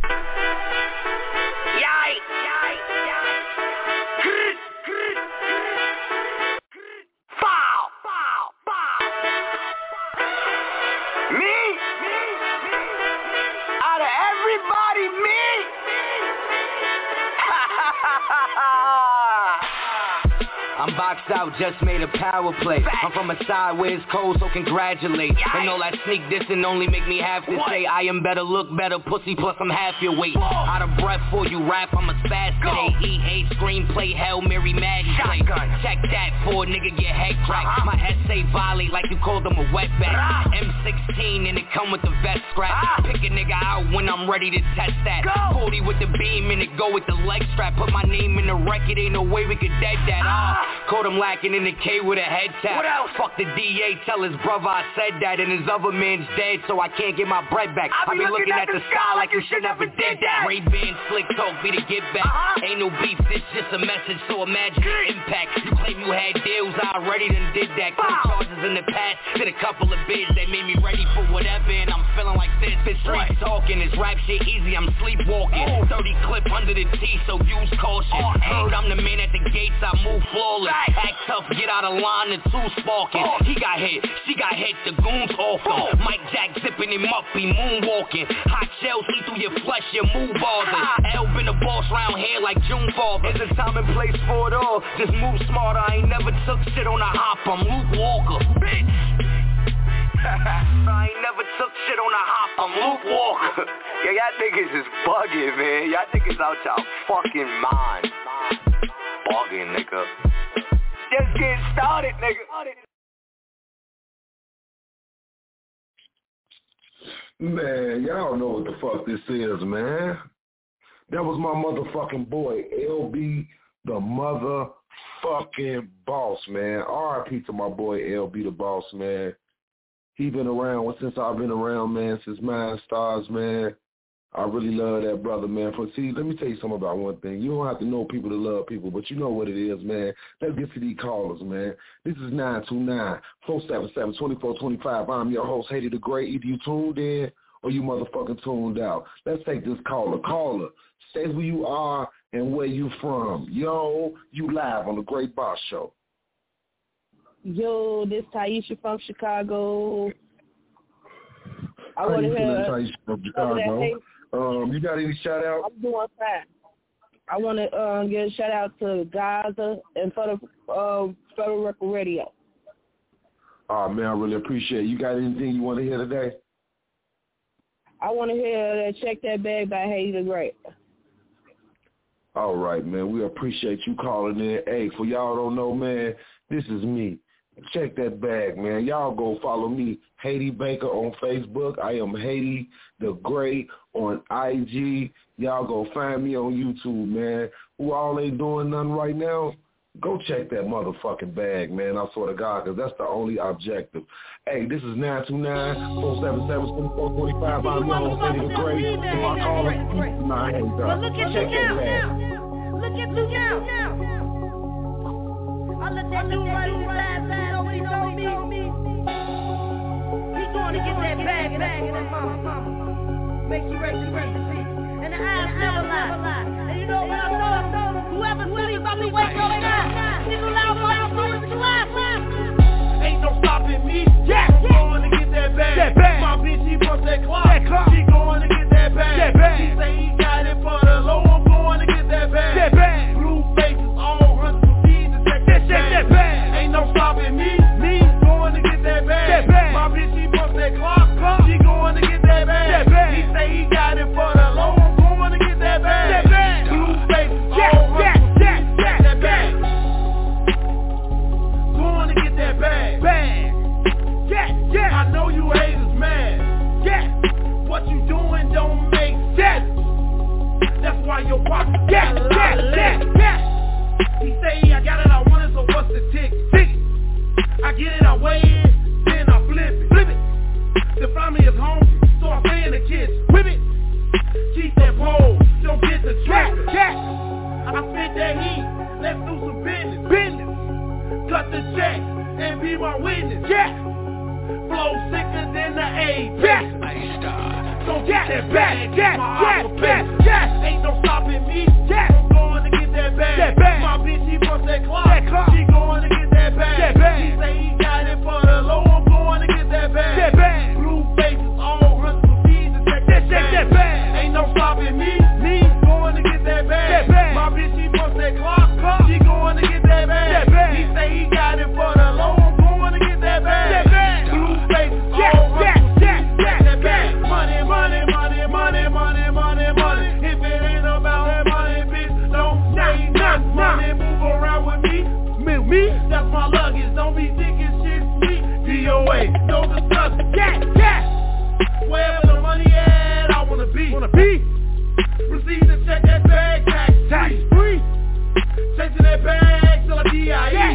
I'm boxed out, just made a power play. I'm from a side where it's cold, so congratulate. And all that sneak dissing only make me have to say I am better, look better, pussy, plus I'm half your weight. Out of breath for you rap, I'm a spaz today. E A screenplay, Hail Mary Maggie play. Check that for a nigga get head cracked. My essay violate like you called them a wetback. M sixteen and it come with the vest scrap. Pick a nigga out when I'm ready to test that. forty with the beam and it go with the leg strap. Put my name in the record, ain't no way we could dead that. Ah. Caught him lacking in the K with a head tap. What else? Fuck the D A, tell his brother I said that, and his other man's dead, so I can't get my bread back. I be, I be looking, looking at, at the sky like you should never did that. Ray-Ban slick talk be to get back. Uh-huh. Ain't no beef, this just a message, so imagine the impact. You claim you had deals, I already done did that. Caught charges in the past, did a couple of bids that made me ready for whatever, and I'm feeling like this. This street talking, this rap shit easy, I'm sleepwalking. Oh. thirty clip under the T, so use caution. Oh, heard I'm the man at the gates, I move flawless. Right. Act tough, get out of line, the two sparking. Oh. He got hit, she got hit, the goons off him. Oh. Mike Jack zipping him up, he moonwalking. Hot shells eat through your flesh, your move bothers. L been the boss round here like June Father. There's a time and place for it all, just move smarter. I ain't never took shit on a hop, I'm Luke Walker. Bitch. I ain't never took shit on a hop, I'm Luke Walker. Yeah, y'all niggas is bugging, man. Y'all niggas out y'all fucking mind. Bugging, nigga. Just getting started, nigga.
Man, y'all know what the fuck this is, man. That was my motherfucking boy, L B, the motherfucking boss, man. R I P to my boy, L B, the boss, man. He been around well, since I've been around, man, since Mind Stars, man. I really love that brother, man. For see, let me tell you something about one thing. You don't have to know people to love people, but you know what it is, man. Let's get to these callers, man. This is nine two nine, four seven seven, two four two five. I'm your host, Haiti the Great. Either you tuned in or you motherfucking tuned out. Let's take this caller. Caller, say who you are and where you from. Yo, you live on the Great Boss Show.
Yo, this Taisha from Chicago. I
How
want
you
to
feeling,
hear
Taisha from Chicago? Um, you got any shout out?
I'm doing fine. I want to uh, give a shout out to Gaza and Federal, uh, Federal Record Radio.
Oh, man, I really appreciate it. You got anything you want to hear today?
I want to hear that Check That Bag by Haiti the Great.
All right, man. We appreciate you calling in. Hey, for y'all don't know, man, this is me. Check That Bag, man. Y'all go follow me, Haiti Baker on Facebook. I am Haiti the Great on I G. Y'all go find me on YouTube, man. Who all ain't doing nothing right now? Go check that motherfucking bag, man. I swear to God, because that's the only objective. Hey, this is nine two nine, four seven seven, two four two five. I'm your host, Haiti the Great. If I call it, nah, I ain't done.
Look at
Check
you
that
now.
bag.
Look at you now. I let that dude right on the last side over he know me. He's going to get that bag and that's for my mama. Make you ready to see. And the eyes never lie. And you know what I told him? Whoever said about me waiting on that, he's allowed for you to do it to us.
Ain't no stopping me. Yeah, I'm going to get that bag. That bag. My bitch, she bust that clock. That clock. She going to get that bag. That bag. She say he got it for the low. I'm going to get that bag. That bag. Blue faces all run to see the check that bag. That bag. Ain't no stopping me. Me going to get that bag. That bag. My bitch, she bust that clock. clock. She going to get that bag. That bag. He say he got it for the low. I'm going to get that bag. That bag. Blue faces yeah, all run yeah, to see yeah, the check that bag. Going to get that bag. Bag. Yeah, yeah. I know you haters mad. Yeah. What you doing don't make sense. That's why your pocket yeah, got a lot yeah, of yeah, yeah. He say I got it, I want it, so what's the ticket? Ticket. I get it, I weigh it, then I flip it. Flip it. The family is hungry, so I stay in the kitchen. Whip it. Keep that pole, don't get the trick. Yeah, yeah. I spit that heat, let's do some business. Business. Cut the check and be my witness. Yeah. Flow sicker than the A. Yeah. So get that bag. Yeah, yeah, yeah, yeah. Ain't no stopping me. Yeah. I'm going to get that bag. That bag. My bitch, she bust that clock. That clock. She going to get that bag. That bag. He say he got it for the low. I'm going to get that bag. That bag. Blue faces all run to see the check that bag. That bag. Ain't no stopping me. Me going to get that bag. That bag. My bitch, she bust that clock. clock. She going to get that bag. That bag. He say he got it for the low. I'm going to get that bag. That bag. Blue faces yeah, all run yeah, to see yeah, the check that bag. Money, money, money, money, money, money, money. If it ain't about that money, bitch, don't say nothing. Money move around with me. Me, me, that's my luggage. Don't be thinking shit sweet. D O A, don't discuss it. Yeah, yeah. Wherever the money at, I wanna be. Wanna be. Receive and check that bag, tax, tax free. Chasing that bag till I D I E. Yeah,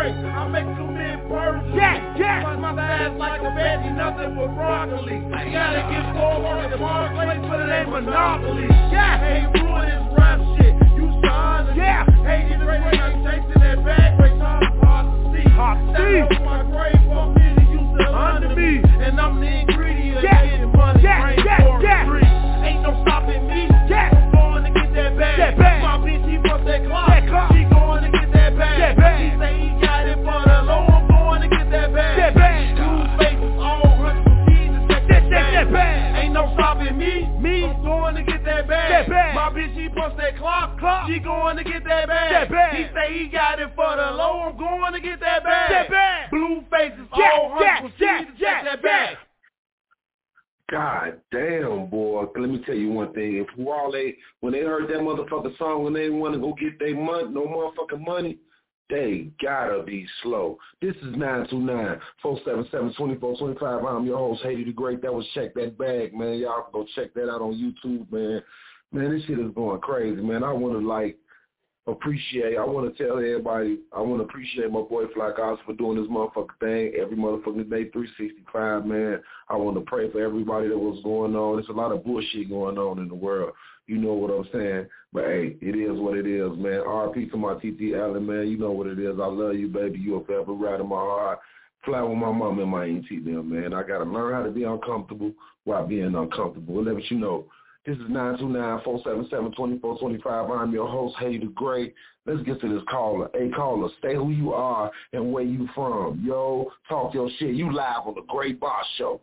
great. I make two men Persian. Yeah, yeah. My mother ass like a veggie, nothing but broccoli. I gotta get forward at Barclays, but it ain't Monopoly. Yeah, hey, ruin this rap shit. You son of yeah. Hey, this great, I'm chasing that bag. Great time, hard to see. Hard to see. Stand up my grave, for me to use the under me. And I'm the ingredient yeah. of getting money. Yeah, yeah, yeah. Ain't no stopping me. Yeah. I'm going to get that bag. That bag. My bitch, he bust that clock. That clock. She going to get that bag. That bag. He say he got it for the low. I'm going to get that bag. That bag. Two faces, all hundred keys to take that, that, that bag. Ain't no stopping me. Me. I'm going to get that bag. That bag. My bitch, he bust that clock. Clock. She going to get that bag. That bag. He say he got it for the low. I'm going to get that bag. That bag. Blue faces, yeah, all hundred yeah, keys to yeah, take that bag.
God damn, boy. Let me tell you one thing. If Wale, when they heard that motherfucking song, when they want to go get their money, no motherfucking money, they gotta be slow. This is nine two nine, four seven seven, two four two five. I'm your host, Haiti the Great. That was Check That Bag, man. Y'all can go check that out on YouTube, man. Man, this shit is going crazy, man. I want to, like, appreciate, I want to tell everybody, I want to appreciate my boy Fly Gospel for doing this motherfucking thing every motherfucking day, three sixty-five, man. I want to pray for everybody that was going on. There's a lot of bullshit going on in the world. You know what I'm saying? But, hey, it is what it is, man. R P to my T T Allen, man. You know what it is. I love you, baby. You a forever right in my heart. Fly with my mom and my auntie them, man. I got to learn how to be uncomfortable while being uncomfortable. We'll let you know. This is nine two nine, four seven seven, two four two five. I'm your host, Haiti the Great. Let's get to this caller. Hey, caller, stay who you are and where you from. Yo, talk your shit. You live on the Great Boss Show.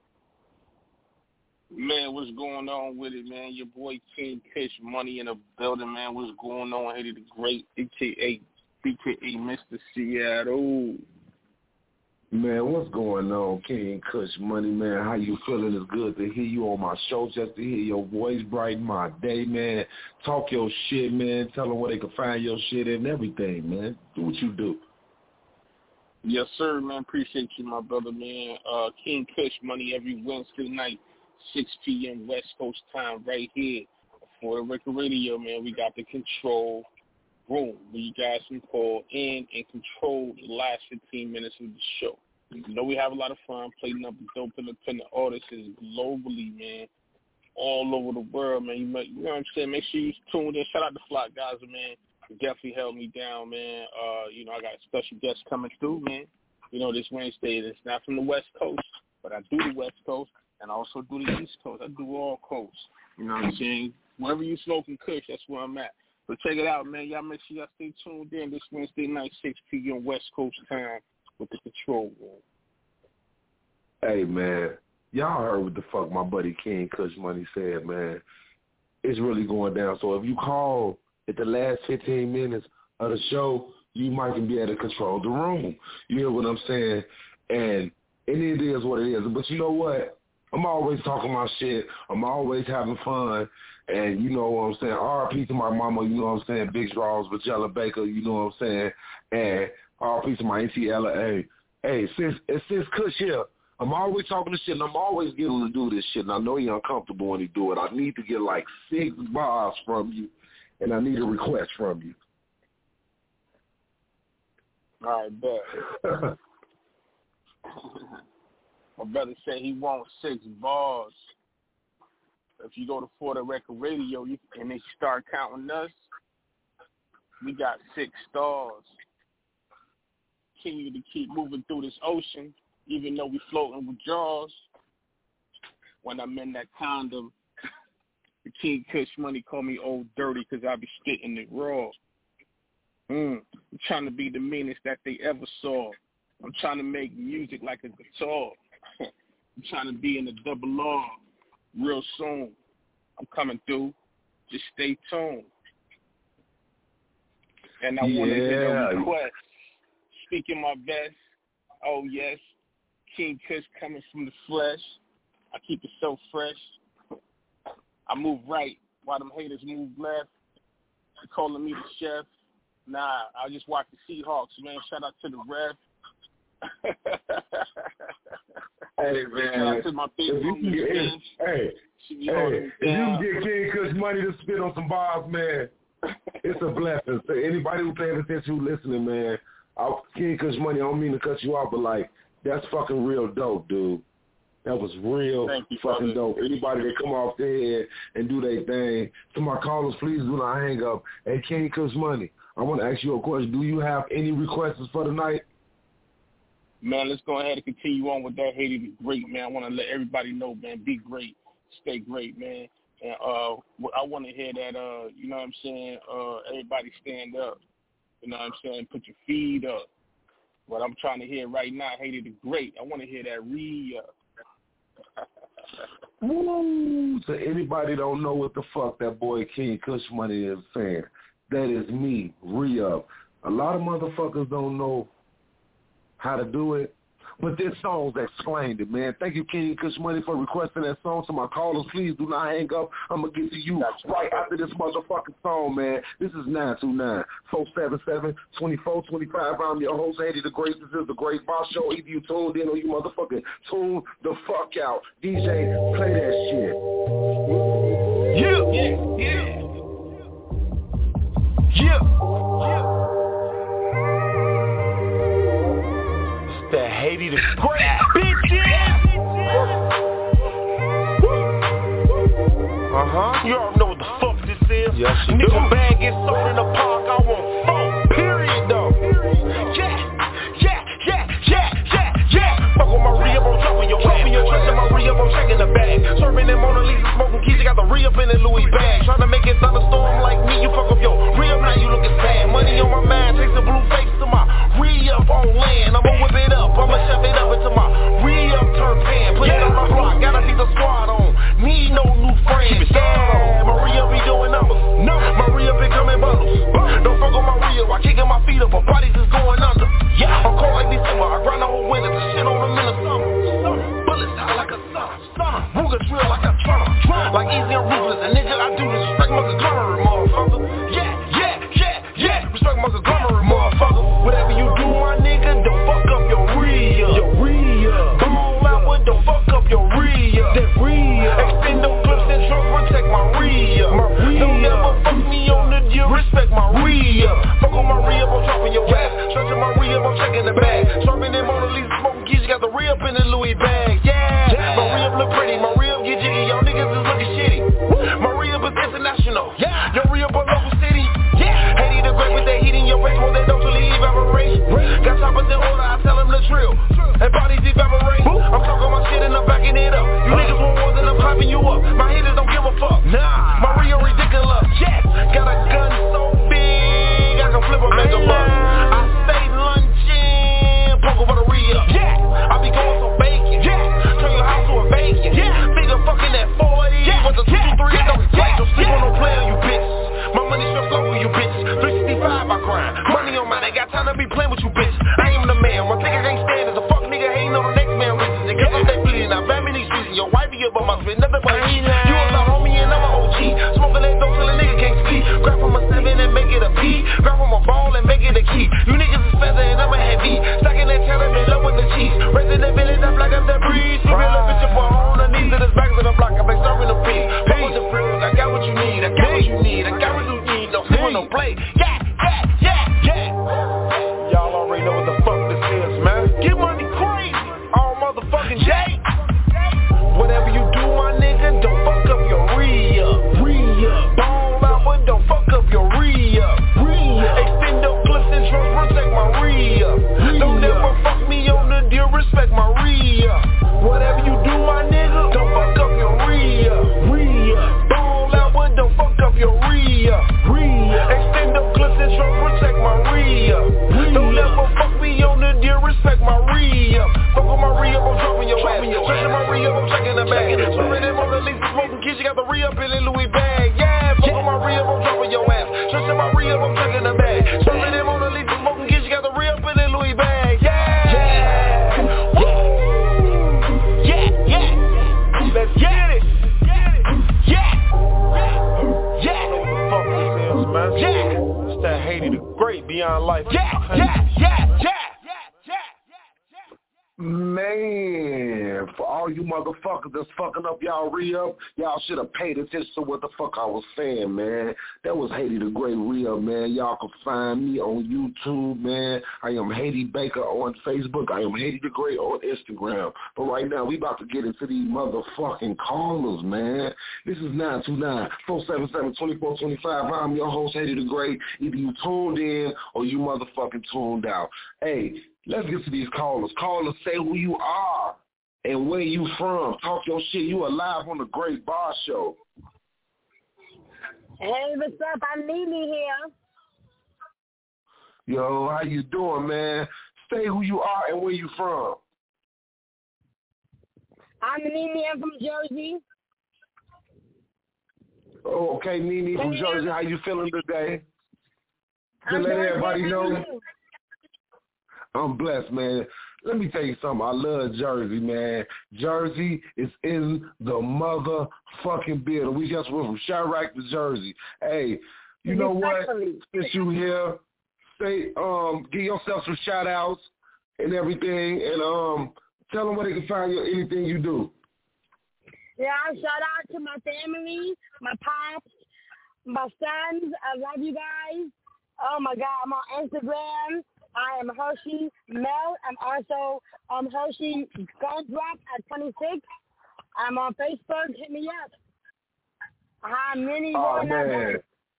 Man, what's going on with it, man? Your boy King Kush, Money in the building, man. What's going on, Haiti the Great, a k a. B K A Mister Seattle.
Man, what's going on, King Kush Money, man? How you feeling? It's good to hear you on my show, just to hear your voice brighten my day, man. Talk your shit, man. Tell them where they can find your shit and everything, man. Do what you do.
Yes, sir, man. Appreciate you, my brother, man. Uh, King Kush Money every Wednesday night, six p.m. West Coast time, right here for the Record Radio, man. We got the control room where you guys can call in and control the last fifteen minutes of the show. You know we have a lot of fun playing up dope independent artists globally, man, all over the world, man. You, might, you know what I'm saying? Make sure you tune in. Shout out to Flock Guys, man. You definitely held me down, man. Uh, you know, I got a special guest coming through, man. You know, this Wednesday. It's not from the West Coast, but I do the West Coast and I also do the East Coast. I do all coasts. You know what I'm saying? Wherever you smoking kush, that's where I'm at. So check it out, man. Y'all make sure y'all stay tuned in this Wednesday night, six p.m. West Coast time with the control room.
Hey, man. Y'all heard what the fuck my buddy King Kush Money said, man. It's really going down. So if you call at the last fifteen minutes of the show, you might can be able to control the room. You hear what I'm saying? And, and it is what it is. But you know what? I'm always talking my shit. I'm always having fun. And you know what I'm saying? R P to my mama, you know what I'm saying? Big Draws, Vagella Baker, you know what I'm saying? And R P to my auntie Ella. Hey, hey, since, since Kush here, I'm always talking this shit, and I'm always getting to do this shit, and I know you're uncomfortable when you do it. I need to get like six bars from you, and I need a request from you.
All right, bet. My brother said he wants six bars. If you go to Florida Record Radio you, and they start counting us, we got six stars. Continue to keep moving through this ocean, even though we floating with jaws. When I'm in that condom, the King Kush Money call me Old Dirty because I be spitting it raw. Mm. I'm trying to be the meanest that they ever saw. I'm trying to make music like a guitar. I'm trying to be in the double R real soon. I'm coming through. Just stay tuned. And I
yeah.
want to get a request. Speaking my best. Oh, yes. King Kush coming from the flesh. I keep it so fresh. I move right while them haters move left. They calling me the chef. Nah, I just watch the Seahawks, man. Shout out to the ref.
Hey, man.
Shout out to my big
if you can get, hey, hey, hey, if you can get King Kush Money to spit on some bars, man, it's a blessing. So anybody who pays attention, who listening, man, I, King Kush Money, I don't mean to cut you off, but like, that's fucking real dope, dude. That was real
you,
fucking
brother.
dope. Anybody that come off their head and do their thing. To my callers, please do not hang up. Hey, King Kush Money, I want to ask you a question. Do you have any requests for the night?
Man, let's go ahead and continue on with that. Haiti the Great, man. I want to let everybody know, man, be great, stay great, man. And uh, I want to hear that, uh, you know what I'm saying, uh, everybody stand up. You know what I'm saying? Put your feet up. What I'm trying to hear right now, Haiti the Great, I want to hear that re-up.
Woo! So anybody don't know what the fuck that boy King Kush Money is saying, that is me, re-up. A lot of motherfuckers don't know how to do it, but this song's explained it, man. Thank you, King Kush Money, for requesting that song. To my callers, please do not hang up. I'm going to get to you right after this motherfucking song, man. This is nine two nine, four seven seven, two four two five. I'm your host, Eddie the Great. This is the Great Boss Show. Either you tuned in or you motherfucking tune the fuck out. D J, play that shit.
Yeah, yeah, yeah. Yeah. That Haiti the Great, bitches. Uh-huh. You already know what the fuck this is. Yes, you do. Nigga bag gets sold in the park, I want phone. Period, though. Yeah, yeah, yeah, yeah, yeah, yeah. Fuck with my re-up, I'm dropping your ass. Trusting my re-up, I'm checking the bag. Serving them Mona Lisa, smoking keys, you got the re-up in the Louis bag. Trying to make it thunderstorm like me, you fuck up your re-up, now you looking sad. Money on my mind, takes a blue face to my re-up on land. I'ma whip it up, I'ma shove it up into my re-up turn pan. Put it on my block, gotta see the squad on. Need no new friends. Yeah, my re-up be doing numbers. No, my re-up be coming bundles. Don't fuck on my re-up, I kicking my feet up, my bodies is going under. Yeah, I'm cold like December, I grind the whole winter, the shit on them in the summer. Bullets hot like a summer. Ruger's real like a drummer. Like easy and ruthless, and nigga, I do this. Respect my conglomerate, motherfucker. Yeah, yeah, yeah, yeah. Respect my conglomerate, motherfucker. Whatever you do, my nigga, don't fuck up your re-up. Your re-up. Come on out, but don't fuck up your re-up. That re-up. Extend them clips and trunk, protect my re-up. My re-up. Don't ever fuck me on the deal, respect my re-up. Fuck on my re-up, I'm dropping your ass. Stretching my re-up, I'm checking the bag. Serving them Mona Lisa, smoking keys, you got the re-up in the Louis bag. Yeah, yeah. My re-up look pretty, my re-up get jiggy, y'all niggas is looking shitty. My re-up is international. Yeah, your re-up a local city. Yeah, Haiti the Great with that heat in your face, won't they don't till he evaporate. Got choppers in order, I tell him to drill. And bodies evaporate. I'm talking my shit and I'm backing it up. You niggas want more than I'm clapping you up. My haters don't give a fuck. Nah, my re-up ridiculous. Yes, got a gun so big I can flip a mega bus. I stay lunching, poke over the re-up. Yeah, I be going so bacon. Yeah, turn your house to a bacon. Yeah, bigger fucking at forty. Yeah, with the two two three, don't play. Don't sleep on no player, you bitch. My money straight flow with you bitch. three sixty-five I grind. Money on mine, ain't got time to be playing with you bitch. I am the man, one thing I can't stand is a fuck nigga hating on the next man riches. And guess what they bleeding, I bam in these streets and your wifey up on my spit, nothing but heat. You a little homie and I'm an O G. Smoking that dope till a nigga can't sleep. Grab from a seven and make it a P. Grab from a ball and make it a key. You niggas is feather and I'm a heavy. Stacking that talent in love with the cheese. Raising the village, I flag up that breeze. See real bitch up on the knees of this back to the block. I'm like serving the pig. Fuck with the frills, I got what you need. I got what you need. I got what you need. No sleep on no play. Yeah, yeah, yeah, yeah. Y'all already know what the fuck this is, man. Get money crazy. All motherfucking day. Whatever you do, my nigga, don't fuck up your re-up. Re-up. Ball out, but don't fuck up your re-up. Re-up. Extend those clips and trunks, protect my re-up. Don't ever fuck me on the deal, respect my re-up. Whatever you do, my nigga, don't fuck up your re-up. Re-up. Ball out, but don't fuck up your re-up. Re-up. Extend those clips and trunks, protect my re-up. Don't ever fuck me on the deal, respect my re-up. Fuck on my re-up, I'm dropping your ass. Stretching my re-up, I'm checking the bag. Serving them Mona Lisa, smoking keys, you got the re-up in the Louis bag. Yeah, fuck on my re-up, I'm dropping your ass. Stretching my re-up, I'm checking the bag. Serving them Mona Lisa, smoking keys, you got the re-up in the Louis bag. Yeah, yeah, yeah, yeah. Let's get it. Yeah, yeah. Know what the fuck this is, man. Yeah, it's that Haiti the Great beyond life. Yeah, yeah, yeah, yeah.
Man, for all all you motherfuckers that's fucking up y'all re-up, y'all should have paid attention to what the fuck I was saying, man. That was Haiti the Great re-up, man. Y'all can find me on YouTube, man. I am Haiti Baker on Facebook. I am Haiti the Great on Instagram. But right now, we about to get into these motherfucking callers, man. This is nine two nine, four seven seven, two four two five. I'm your host, Haiti the Great. Either you tuned in or you motherfucking tuned out. Hey, let's get to these callers. Callers, say who you are and where you from. Talk your shit. You are live on the Great Bar Show.
Hey, what's up? I'm Mimi here.
Yo, how you doing, man? Say who you are and where you from.
I'm Mimi. I'm from Jersey.
Oh, okay, Mimi from Jersey. How you feeling today? Just let everybody know. I'm blessed, man. Let me tell you something. I love Jersey, man. Jersey is in the motherfucking building. We just went from Chirac to Jersey. Hey, you know what? Since you here, say, um, give yourself some shout outs and everything, and um, tell them where they can find you, anything you do.
Yeah, shout out to my family, my pops, my sons. I love you guys. Oh my God, I'm on Instagram. I am Hershey Mel. I'm also um, Hershey Gundrop at twenty-six. I'm on Facebook. Hit me up. Hi, Minnie.
Oh, man.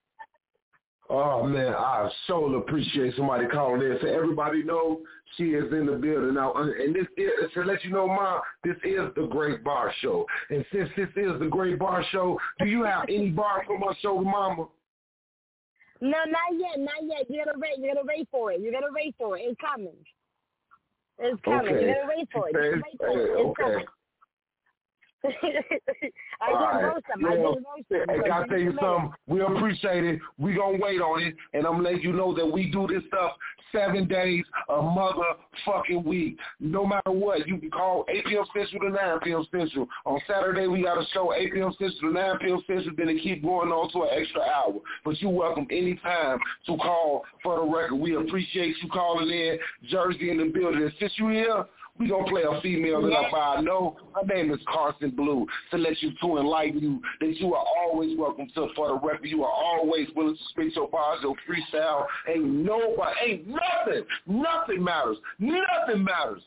Oh, man, I so appreciate somebody calling in. So everybody know she is in the building now. And this is, to let you know, Mom, this is the Great Bar Show. And since this is the Great Bar Show, do you have any bars for my show, Mama?
No, not yet, not yet. You gotta wait. You gotta wait for it. You gotta wait for it. It's coming. It's coming.
Okay.
You gotta wait for it. You gotta wait for it. It's
okay.
coming. I just
right.
roast them. I
Well,
just roast them.
Hey, can I tell you something? We appreciate it. We gonna wait on it, and I'm letting you know that we do this stuff seven days a motherfucking week. No matter what, you can call eight p.m. Central to nine p.m. Central. On Saturday, we got a show eight p.m. Central to nine p.m. Central. Then it keep going on to an extra hour. But you're welcome anytime to call for the record. We appreciate you calling in. Jersey in the building. And since you here, we going to play a female that I know. Her name is Carson Blue, to let you, to enlighten you that you are always welcome to For the Record. You are always willing to spit your bars, your freestyle. Ain't nobody, ain't nothing, nothing matters. Nothing matters.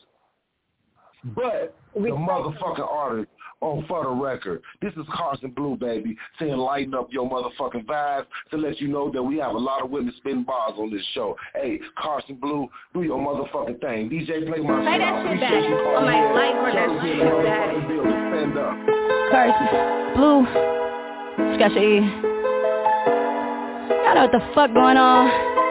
But the motherfucking artist on For the Record. This is Carson Blue, baby, saying lighten up your motherfucking vibes, to let you know that we have a lot of women spitting bars on this show. Hey, Carson Blue, do your motherfucking thing. D J, play my
play
shit.
that shit back on my light when that shit back.
Stand up.
Carson Blue, scratch your ear. Y'all know what the fuck going on.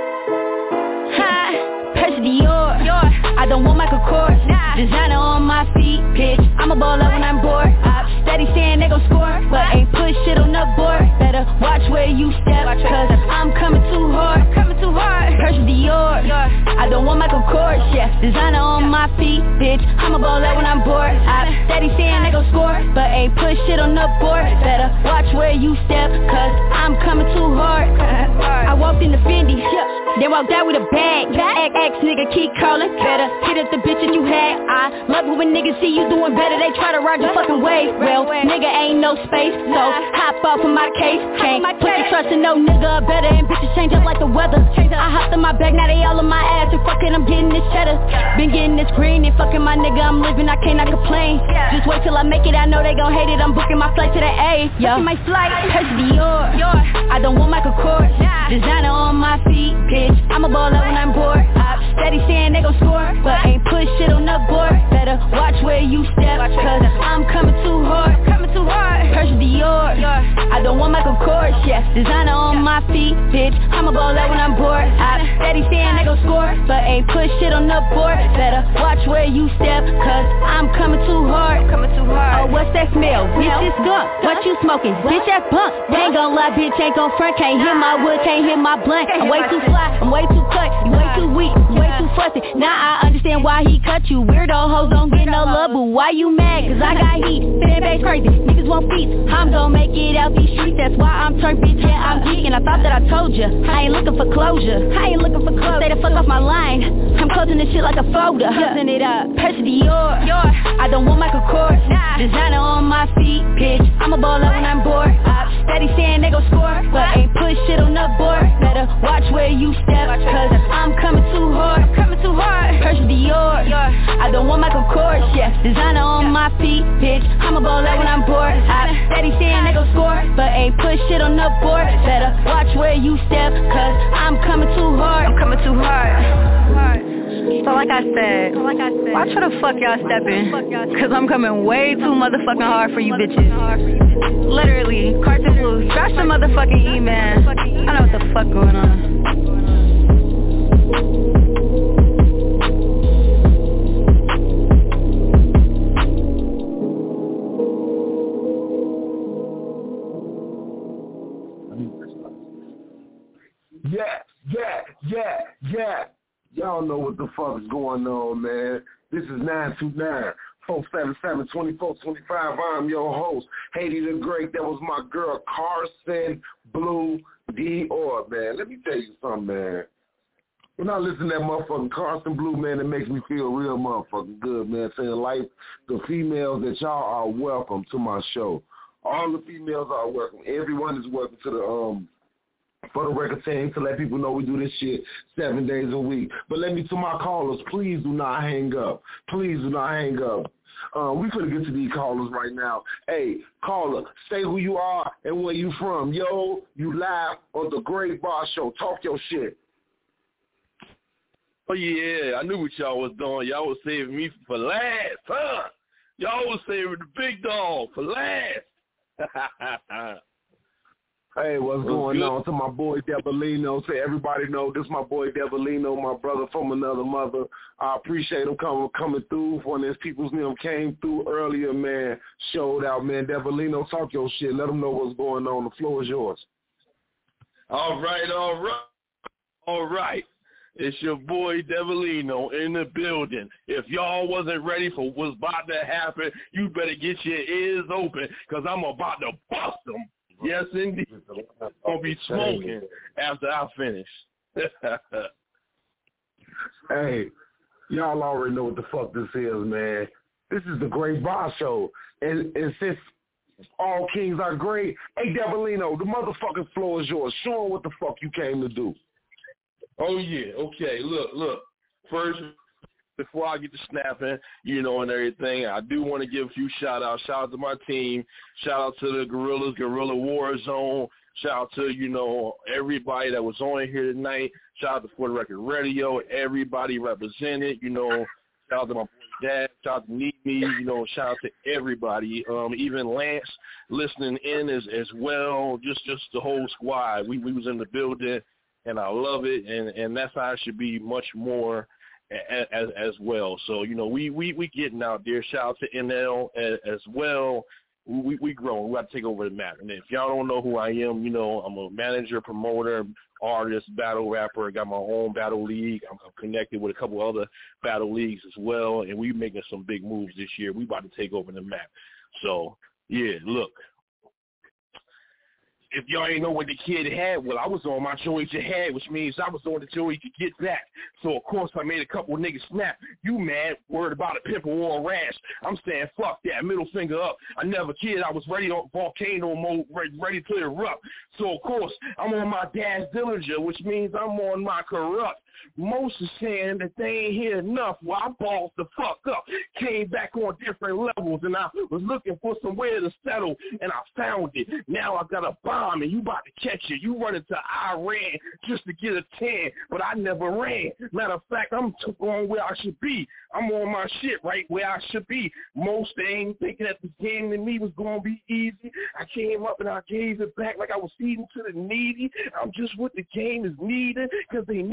Hi, Percy Dior. I don't want Michael Kors. Designer on my feet, bitch. I'm a baller when I'm bored. I'm steady saying they gon' score, but ain't put shit on the board. Better watch where you step, cause I'm coming too hard. Coming too hard. Percy Dior. I don't want Michael Kors, yeah. Designer on my feet, bitch. I'm a baller when I'm bored. I'm steady saying they gon' score, but ain't put shit on the board. Better watch where you step, cause I'm coming too hard. I walked in the Fendi, then walked out with a bag. X, X nigga keep calling. Better hit up the bitch that you had. I love it when niggas see you doing better. They try to ride your fucking way. Well, nigga ain't no space, so hop off of my case. Can't put your trust in no nigga. Better and bitches change up like the weather. I hopped on my back, now they all on my ass. And fucking I'm getting this cheddar. Been getting this green and fucking my nigga. I'm living, I cannot complain. Just wait till I make it, I know they gon' hate it. I'm booking my flight to the A. Yo, my flight, Percy Dior. I don't want Michael Kors. Designer on my feet, bitch. I'm a baller when I'm bored. I'm steady saying they gon' score, but ain't put shit on the board. Better watch where you step, cause I'm coming too hard. Coming too hard. Percy Dior. I don't want Michael Kors, yeah. Designer on my feet, bitch. I'm a baller when I'm bored. I'm steady saying they gon' score, but ain't put shit on the board. Better watch where you step, cause I'm coming too hard. Coming too hard. Oh, what's that smell? Bitch, it's gunk. What you smoking? Bitch, that's bunk. They ain't gon' lie, bitch, ain't gon' front. Can't hit my wood, can't hit my blunt. I'm way too fly, I'm way too cut, you way too weak, you way too fussing. Now I understand why he cut you. Weirdo hoes don't get no love, but why you mad? Cause I got heat, fan base crazy, niggas want feet. I'm gon' make it out these streets, that's why I'm turned bitch, yeah I'm geeking. I thought that I told ya, I ain't looking for closure, I ain't looking for closure. Stay the fuck off my line, I'm closing this shit like a folder. Closing it up, Percy Dior, I don't want Michael Kors, designer on my feet, bitch, I'm a baller when I'm bored. Steady saying they gon' score, but ain't push shit on the board. Better watch where you step, cause I'm coming too hard, I'm coming too hard. Percy Dior, I don't want Michael Kors, yeah, designer on my feet, bitch, I'm a baller when I'm bored. I steady saying they gon' score, but ain't push shit on the board. Better watch where you step, cause I'm coming too hard, I'm coming too hard. So like I said, watch where the fuck y'all stepping, cause I'm coming way too motherfucking hard for you bitches. Literally, Cartoon Blue, scratch the motherfucking E-man. I know what the fuck going on.
Yeah, yeah, yeah, yeah. Y'all know what the fuck is going on, man. This is nine two nine, four seven seven, two four two five. I'm your host, Haiti the Great. That was my girl, Carson Blue Dior, man. Let me tell you something, man. When I listen to that motherfucking Carson Blue, man, it makes me feel real motherfucking good, man. Saying like the females that y'all are welcome to my show. All the females are welcome. Everyone is welcome to the um for the record team to let people know we do this shit seven days a week. But let me to my callers, please do not hang up. Please do not hang up. Uh, we finna get to these callers right now. Hey, caller, say who you are and where you from. Yo, you live on the Great Boss Show. Talk your shit.
Oh, yeah, I knew what y'all was doing. Y'all was saving me for last, huh? Y'all was saving the big dog for last.
Hey, what's going on? To my boy Devolino. Say everybody know this is my boy Devolino, my brother from another mother. I appreciate him coming coming through. One of his people's name came through earlier, man. Showed out, man. Devolino, talk your shit. Let them know what's going on. The floor is yours.
All right, all right, all right. It's your boy Devolino in the building. If y'all wasn't ready for what's about to happen, you better get your ears open because I'm about to bust them. Yes, indeed. I'm going to be smoking after I finish.
Hey, y'all already know what the fuck this is, man. This is the Great Boss Show. And, and since all kings are great, hey, Devolino, the motherfucking floor is yours. Show them what the fuck you came to do.
Oh, yeah. Okay, look, look. First, before I get to snapping, you know, and everything, I do want to give a few shout-outs. Shout out to my team. Shout out to the Gorillas, Gorilla War Zone. Shout out to, you know, everybody that was on here tonight. Shout out to For the Record Radio. Everybody represented, you know. Shout out to my boy Dad. Shout out to Need Me. You know, shout out to everybody. Um, even Lance listening in as, as well. Just just the whole squad. We we was in the building, and I love it. And, and that's how it should be much more As, as well. So, you know, we, we, we getting out there. Shout out to N L as, as well. We we growing. We got to take over the map. And if y'all don't know who I am, you know, I'm a manager, promoter, artist, battle rapper. I got my own battle league. I'm, I'm connected with a couple other battle leagues as well. And we making some big moves this year. We about to take over the map. So, yeah, look. If y'all ain't know what the kid had, well, I was on my Joey Jihad, which means I was on the Joey to get back. So, of course, I made a couple of niggas snap. You mad, worried about a pimple or a rash. I'm saying, fuck that, middle finger up. I never kid. I was ready on volcano mode, ready, ready to erupt. So, of course, I'm on my Daz Dillinger, which means I'm on my corrupt. Most are saying that they ain't hear enough. Well, I balled the fuck up. Came back on different levels, and I was looking for somewhere to settle, and I found it. Now I got a bomb, and you about to catch it. You running to Iran just to get a ten, but I never ran. Matter of fact, I'm on where I should be. I'm on my shit right where I should be. Most ain't thinking that the game to me was going to be easy. I came up, and I gave it back like I was feeding to the needy. I'm just what the game is needing because they need me.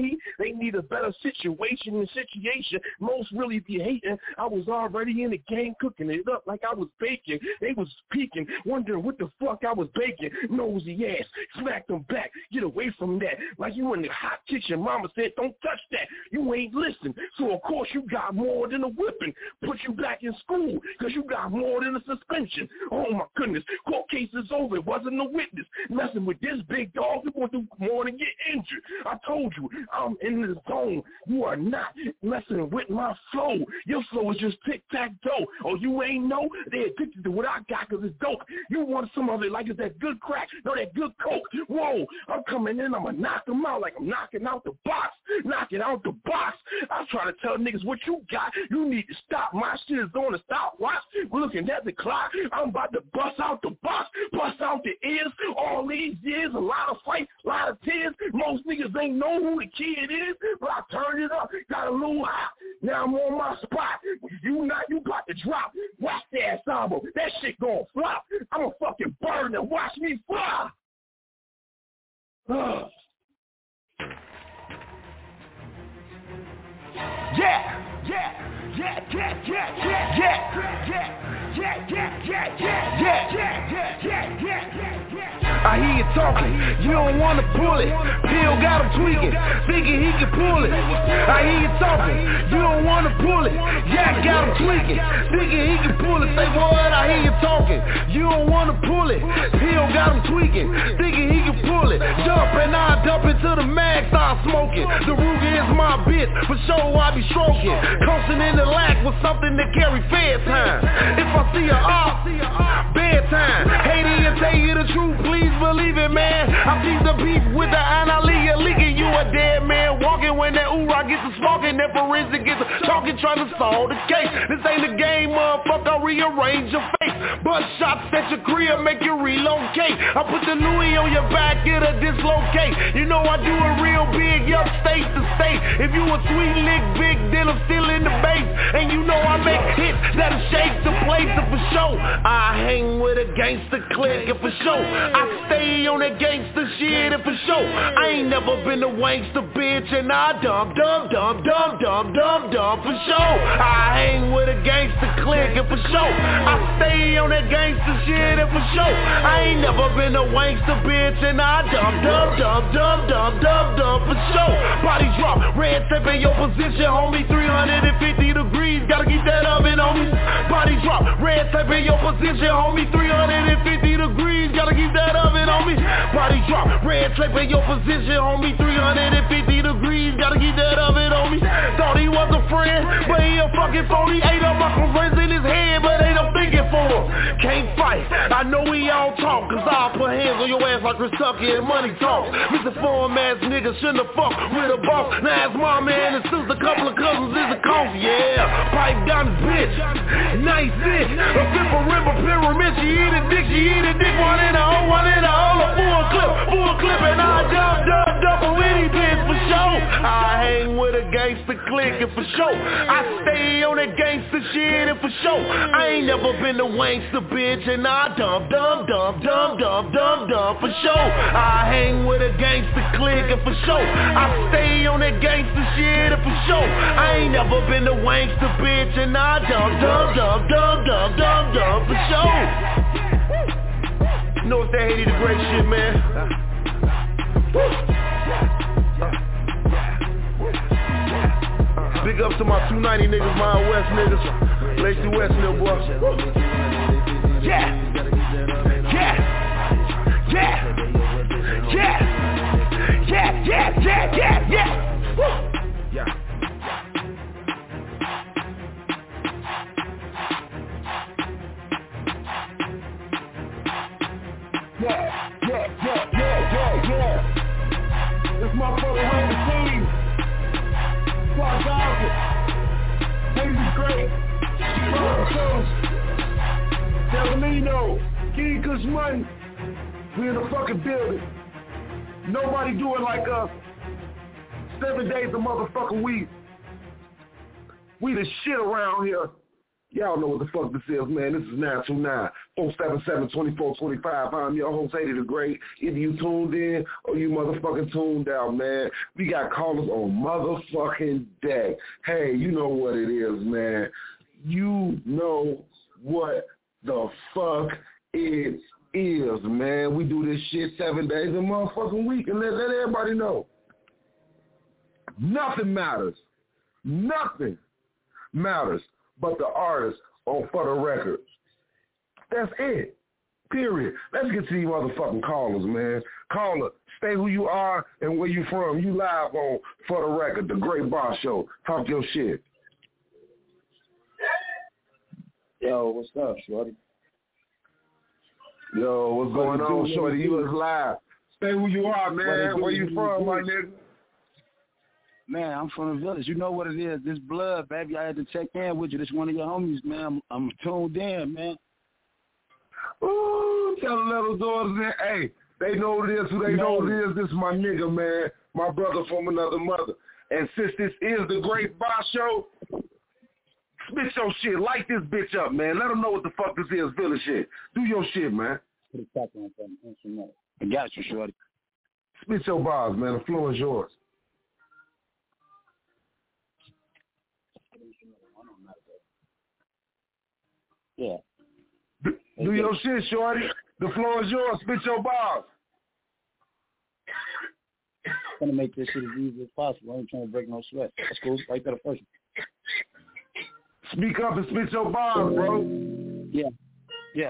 me. They need a better situation and situation. Most really be hating. I was already in the game cooking it up like I was baking. They was peeking, wondering what the fuck I was baking. Nosy ass, smack them back. Get away from that. Like you in the hot kitchen. Mama said, don't touch that. You ain't listen. So of course you got more than a whipping. Put you back in school because you got more than a suspension. Oh my goodness. Court case is over. It wasn't a witness. Messing with this big dog, you're going to do more than get injured. I told you, I'm in the zone. You are not messing with my flow. Your flow is just tic-tac-toe. Oh, you ain't know? They're addicted to what I got because it's dope. You want some of it like it's that good crack. No, that good coke. Whoa, I'm coming in. I'm going to knock them out like I'm knocking out the box. Knocking out the box. I'm trying to tell niggas what you got. You need to stop. My shit is on the stopwatch. We're looking at the clock. I'm about to bust out the box. Bust out the ears. All these years, a lot of fight, a lot of tears. Most niggas ain't know who the kid is, but I turned it up. Got a little hot. Now I'm on my spot. You not, you about to drop. Watch that samba. That shit gonna flop. I'm a fucking bird and watch me fly. Uh. Yeah, yeah, yeah, yeah, yeah, yeah, yeah, yeah, yeah, yeah, yeah, yeah, yeah, yeah, yeah, yeah, yeah. I hear you talking, you don't wanna pull it. Pill got him tweaking, thinking he can pull it. I hear you talking, you don't wanna pull it. Yak got him tweaking, thinking he can pull it. Say what? I hear you talking, you don't wanna pull it. Pill got him tweaking, thinking he can pull it. Jump and I dump into the mag, start smoking. The Ruger is my bitch, for sure I be stroking. Coasting in the lack with something to carry fair time. If I see her off, bedtime. Hate it and tell you the truth, please believe it, man. I keep the beef with the Analia leaking. You a dead man walking when that oorah gets to smoking. That forensic gets to talking, trying to solve the case. This ain't a game, motherfucker, rearrange your face. Bust shots at your crib, make you relocate. I put the Louis on your back, it'll dislocate. You know I do it real big, up state to state. If you a sweet lick big, then I'm still in the base. And you know I make hits that'll shake the place, and for sure I hang with a gangster clique, and for sure I stay on that gangster shit, and for sure I ain't never been a wankster bitch, and I dumb, dumb, dumb, dumb, dumb, dumb, dumb, for sure I hang with a gangster clique, and for sure I stay on that gangster shit, and for sure I ain't never been a wankster bitch, and I dumb, dumb, dumb, dumb, dumb, dumb, dumb, for sure. Body drop, red tape in your position, homie, three hundred fifty degrees, gotta keep that oven on me. Body drop, red tape in your position, homie, three hundred fifty degrees, gotta keep that oven on me. Body drop, red tape in your position, homie, three hundred fifty degrees, gotta keep that oven on me. Thought he was a friend, but he a fucking phony. Ate up my friends in his head, but ain't no thinking for him. Can't fight, I know we all talk, cause I'll put hands on your ass like Chris Tucker and money talk. Misinformed ass nigga shouldn't have fucked with a boss. Now it's my man and sister, couple of cousins is a coffee, yeah. Pipe down his bitch, nice it. A fifth of river pyramid, she eat a dick, she eat a dick, one in a hole, one in a hole, a full clip, full clip, and I dump, dump, dump a witty bitch for sure. I hang with a gangster clique, and for sure I stay on that gangster shit, and for sure I ain't never been a wankster bitch, and I dump, dump, dump, dump, dump, dump, dump, for sure. I hang with a gangster clique, and for sure I stay on that gangster shit, and for sure I ain't never been a wankster bitch, and I dump, dump, dump, dump, dump, dump, dump, for sure. You know it's that Haiti the Great shit, man. Big ups to my two ninety niggas, my West niggas, Lacey West, little boy. Yeah, yeah, yeah, yeah, yeah, yeah, yeah, yeah, yeah. Woo. Yeah. Yeah, yeah, yeah, yeah, yeah, yeah. This motherfucker ran the team. Squad Gossip. Haiti's great. Broncos. Delano. King Kush Money. We in the fucking building. Nobody do it like us. Seven days a motherfucking week. We the shit around here.
Y'all know what the fuck this is, man. This is nine two nine, four seven seven, two four two five. I'm your host, Haiti the Great. Either you tuned in or you motherfucking tuned out, man. We got callers on motherfucking deck. Hey, you know what it is, man. You know what the fuck it is, man. We do this shit seven days a motherfucking week and let, let everybody know. Nothing matters. Nothing matters but the artist on For the Record. That's it. Period. Let's get to these motherfucking callers, man. Caller, stay who you are and where you from. You live on For the Record, the Great Boss Show. Talk your shit.
Yo, what's up, shorty?
Yo, what's going on, shorty? You was live. Stay who you are, man. Where you from, my nigga?
Man, I'm from the village. You know what it is. This blood, baby. I had to check in with you. This one of your homies, man. I'm, I'm tuned in, man.
Ooh, tell the little daughters that, hey, they know this, who they know it is. This is my nigga, man. My brother from another mother. And since this is the Great Boss Show, spit your shit. Light this bitch up, man. Let them know what the fuck this is, village shit. Do your shit, man.
I got you, shorty.
Spit your bars, man. The floor is yours.
Yeah.
Do, do your shit, shorty. The floor is yours. Spit your bars.
I'm gonna make this shit as easy as possible. I ain't trying to break no sweat. That's cool. Right there, the first.
Speak up and spit your bars, bro.
Yeah. Yeah.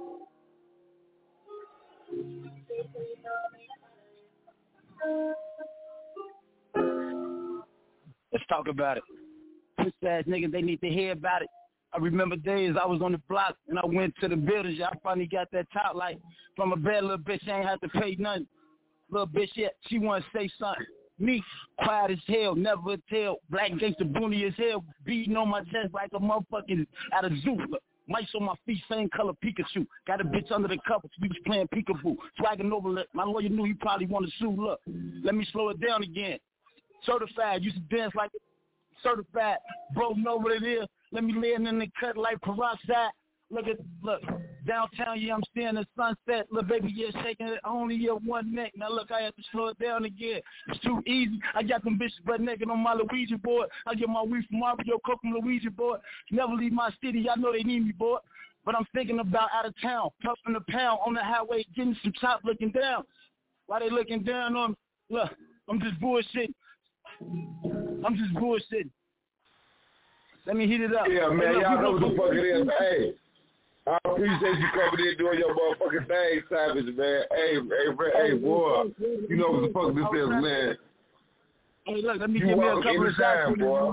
Let's talk about it. Puss ass niggas, they need to hear about it. I remember days I was on the block and I went to the buildings. I finally got that top light from a bad little bitch. I ain't have to pay nothing. Little bitch, yeah, she want to say something. Me, quiet as hell, never tell. Black gangster, boony as hell, beating on my chest like a motherfucking at a zoo. Look, mice on my feet, same color Pikachu. Got a bitch under the covers, we was playing peekaboo. Swagging over, my lawyer knew he probably wanted to sue. Look, let me slow it down again. Certified, used to dance like certified. Bro, know what it is. Let me lay in the cut like peroxide. Look at, look, downtown, yeah, I'm seeing the sunset. Little baby, yeah, shaking it only yeah, one neck. Now, look, I have to slow it down again. It's too easy. I got them bitches butt naked on my Luigi board. I get my weed from Mario, coke from Luigi board. Never leave my city. Y'all know they need me, boy. But I'm thinking about out of town, puffing the pound on the highway, getting some top looking down. Why they looking down on me? Look, I'm just bullshitting. I'm just bullshitting. Let me heat it up.
Yeah, man,
hey,
y'all know what the fuck it is. Hey, I appreciate you coming in doing your motherfucking thing, Savage, man. Hey, hey, hey, boy, you know what the fuck this is, man.
Hey, look, let me
you
give me a couple of shots.
boy.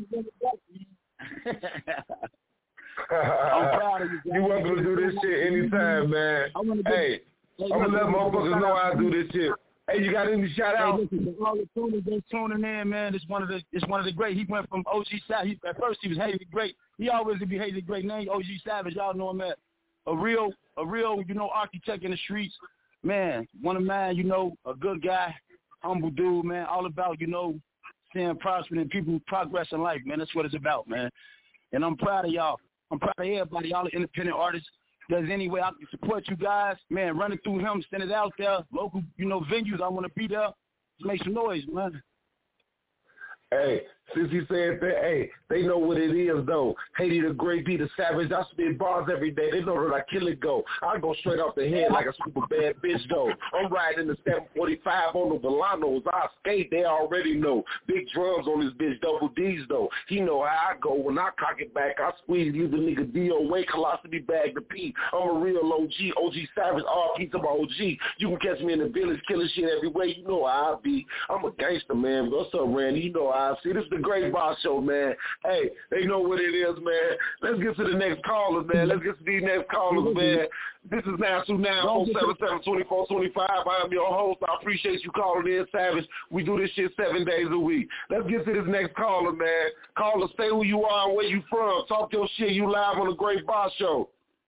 I'm proud of you. You welcome to do this shit anytime, man. Hey, I'm gonna let motherfuckers know how I do this shit. Hey, you got any shout out?
Hey, listen, all the tuners that's tuning in, man. It's one of the it's one of the great. He went from O G Savage. At first he was Hazy Great. He always be Hazy Great. Name O G Savage. Y'all know him as a real a real you know architect in the streets. Man, one of mine. You know, a good guy, humble dude, man. All about you know seeing prospering and people progress in life, man. That's what it's about, man. And I'm proud of y'all. I'm proud of everybody, all the independent artists. There's any way I can support you guys, man, run it through him, send it out there, local, you know, venues, I want to be there, make some noise, man.
Hey, since you said that, hey, they know what it is, though. Haiti the Great, be the Savage. I spit bars every day. They know that I kill it go. I go straight off the head like a super bad bitch, though. I'm riding the seven forty-five on the Volanos. I skate, they already know. Big drums on this bitch, double D's, though. He know how I go. When I cock it back, I squeeze, leave the nigga D O A, Colossity bag to pee. I'm a real O G, O G Savage, all piece of my O G. You can catch me in the village, killing shit every way. You know how I be. I'm a gangster, man. What's up, Randy? You know how I see. This is the Great Boss Show, man. Hey, they know what it is, man. Let's get to the next callers, man. Let's get to these next callers, man. This is nine two nine, four seven seven, two four two five. I am your host. I appreciate you calling in, Savage. We do this shit seven days a week. Let's get to this next caller, man. Caller, say who you are and where you from. Talk your shit. You live on the Great Boss Show.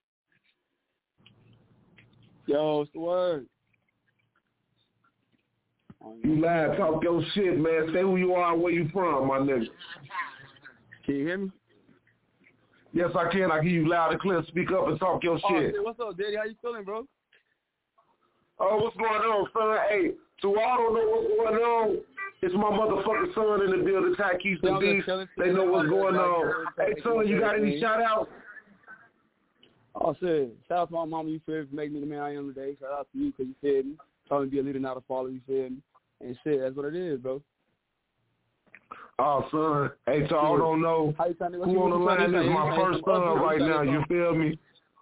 Yo, what's the word?
You live, talk your shit, man. Say who you are and where you from, my nigga.
Can you hear me?
Yes, I can. I hear you loud and clear. Speak up and talk your
Oh,
shit.
shit. What's up, Daddy? How you feeling, bro?
Oh, what's going on, son? Hey, to all don't know what's going on, it's my motherfucking son in the building, Tykees the Beast. They know what's going on. Hey, son, you got any shout-outs?
Oh, shit. Shout out to my mama, you feel me, for making me the man I am today. Shout out to you because you fed me. Taught me to be a leader, not a follower, you feel me. And shit, that's what it is, bro.
Oh, son. Hey, to all don't know, who on the line is my first son right now, you feel me?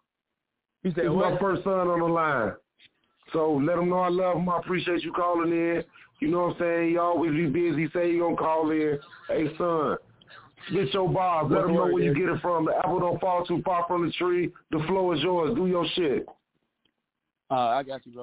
It's my first son on the line. So let them know I love him. I appreciate you calling in. You know what I'm saying? You always be busy. Say you going to call in. Hey, son, spit your bars. Let them know where you get it from. The apple don't fall too far from the tree. The floor is yours. Do your shit.
Uh, I got you, bro.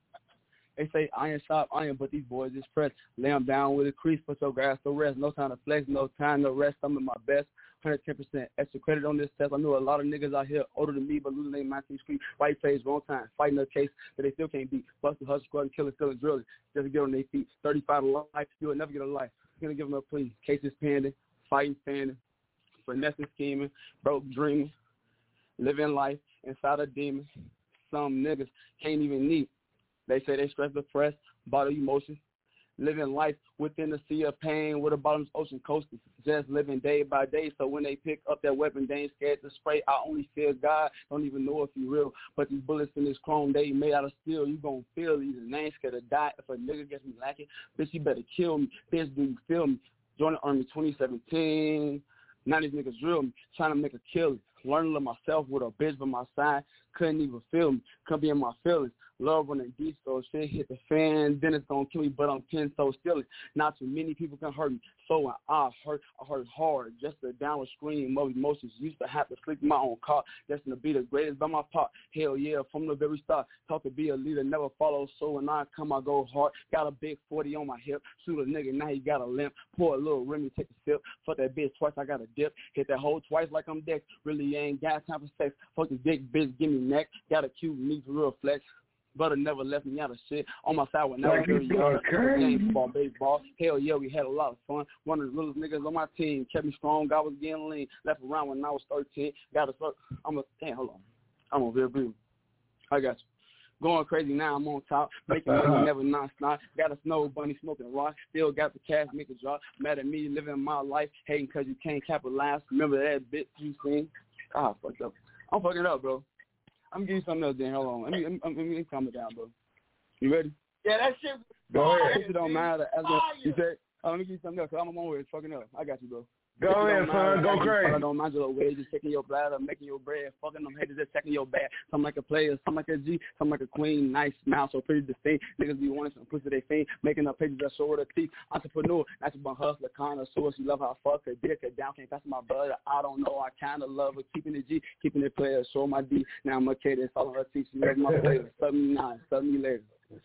They say iron sharp iron, but these boys just press. Lay them down with a crease, put your grass to rest. No time to flex, no time to rest. I'm at my best. one hundred ten percent extra credit on this test. I know a lot of niggas out here older than me, but losing their mind to the street. White face, wrong time, fighting a case that they still can't beat. Busting, hustle, squad, killing, stealing, drilling. Just to get on their feet. thirty-five to life, you'll never get a life. I'm going to give them a plea. Cases pending, fighting, standing, finessing, scheming, broke, dreaming, living life inside a demon. Some niggas can't even need. They say they stress, depressed, bottle emotions, living life within the sea of pain with a bottomless ocean coasting, just living day by day. So when they pick up that weapon, they ain't scared to spray. I only fear God, don't even know if he real. But these bullets in this chrome, they made out of steel. You gon' feel these, and they ain't scared to die. If a nigga gets me lacking, bitch, you better kill me. Bitch, do you feel me? Join the army twenty seventeen. Now these niggas drill me, trying to make a killing. Learning to myself with a bitch by my side. Couldn't even feel me. Couldn't be in my feelings. Love running deep, so shit hit the fan. Then it's gonna kill me, but I'm ten, so still it. Not too many people can hurt me. So when I hurt, I hurt hard. Just a downward scream of emotions. Used to have to sleep in my own car. Destined to be the greatest by my part. Hell yeah, from the very start. Taught to be a leader, never follow. So when I come, I go hard. Got a big forty on my hip. Shoot a nigga, now he got a limp. Pour a little Remy, take a sip. Fuck that bitch twice, I got a dip. Hit that hole twice like I'm Dex. Really ain't got time for sex. Fuck this dick, bitch, give me neck. Got a cute, neat, real flex. Brother never left me out of shit. On my side when I was very young. Game, football, baseball. Hell yeah, we had a lot of fun. One of the littlest niggas on my team kept me strong. I was getting lean. Left around when I was thirteen. Got a I'm a damn. Hold on. I'm on real breathing. I got you. Going crazy now. I'm on top. Making money never non-stop. Got a snow bunny smoking rock. Still got the cash make a drop. Mad at me living my life. Hating because you can't capitalize. Remember that bitch you seen? Ah, fucked up. I'm fucking up, bro. I'm gonna give you something else, Dan. Hold on. Let me, let me, let me calm it down, bro. You ready?
Yeah, that shit.
Go ahead.
It don't matter. As a, you said, oh, let me give you something else, because I'm on way. It's fucking up. I got you, bro.
Go ahead, son. Go crazy.
I don't mind your wages, taking your bladder, making your bread, fucking them haters, just checking your bag. Something like a player, something like a G, something like a queen. Nice smile, so pretty distinct. Niggas be wanting some pussy they fiend, making up pages that show her the teeth. Entrepreneur, not your bun hustler, connoisseur. She love how I fuck her, dick her down, can't pass my brother. I don't know, I kinda love her, keeping it G, keeping it player, show my D. Now I'm a kid that's all her teeth. She loves my flavor. Sub me nine, sub me later.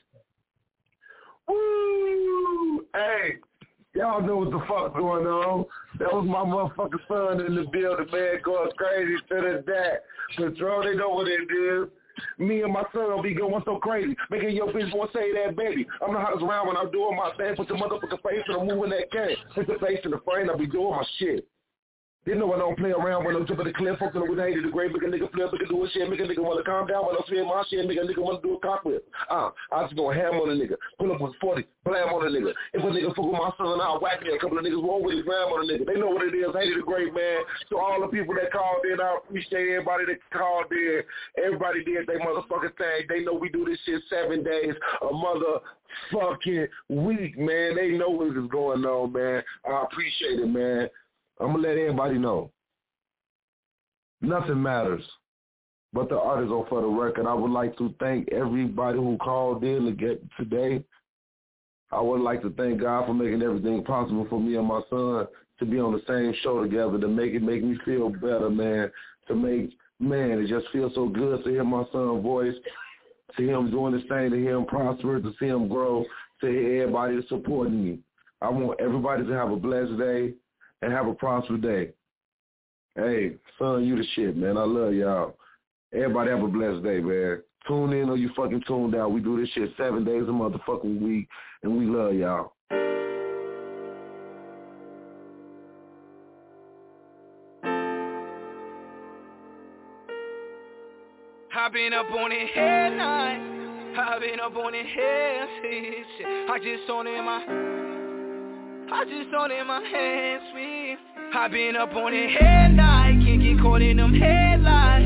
Woo! Hey. Y'all know what the fuck going on. That was my motherfucking son in the building, man, going crazy to the that. Control, they know what it is. Me and my son don't be going so crazy, making your bitch want to say that, baby. I'm the hottest around when I'm doing my thing. Put your motherfucking face in the moving that can. Put your face in the frame, I be doing my shit. Didn't know I don't play around when I'm jumping the cliff, fucking with hated the grave, make a nigga flip, make a do a shit, make a nigga wanna calm down when I'm spitting my shit, make a nigga wanna do a cock whip. Uh, I just gonna ham on a nigga, pull up with forty, blam on a nigga. If a nigga fuck with my son, I'll whack me. A couple of niggas won't with his gram on a nigga. They know what it is, hated the great man. So all the people that called in, I appreciate everybody that called in. Everybody did their motherfucking thing. They know we do this shit seven days, a motherfucking week, man. They know what is going on, man. I appreciate it, man. I'm going to let everybody know. Nothing matters but the artist on For the Record. I would like to thank everybody who called in to get today. I would like to thank God for making everything possible for me and my son to be on the same show together, to make it make me feel better, man, to make, man, it just feels so good to hear my son's voice, to hear him doing this thing, to hear him prosper, to see him grow, to hear everybody supporting me. I want everybody to have a blessed day and have a prosperous day. Hey, son, you the shit, man. I love y'all. Everybody have a blessed day, man. Tune in or you fucking tuned out. We do this shit seven days a motherfucking week, and we love y'all.
I've been up on it headline. I've been up on it head shit. I just on it in my I just on it in my hands, sweet. I've been up on it headline. Can't get caught in them headlines.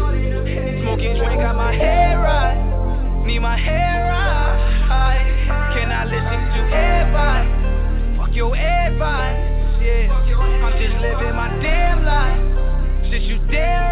Smoking drink, got my hair right. Need my hair right. Can I listen to advice? Fuck your advice, yeah. I'm just living my damn life. Since you dare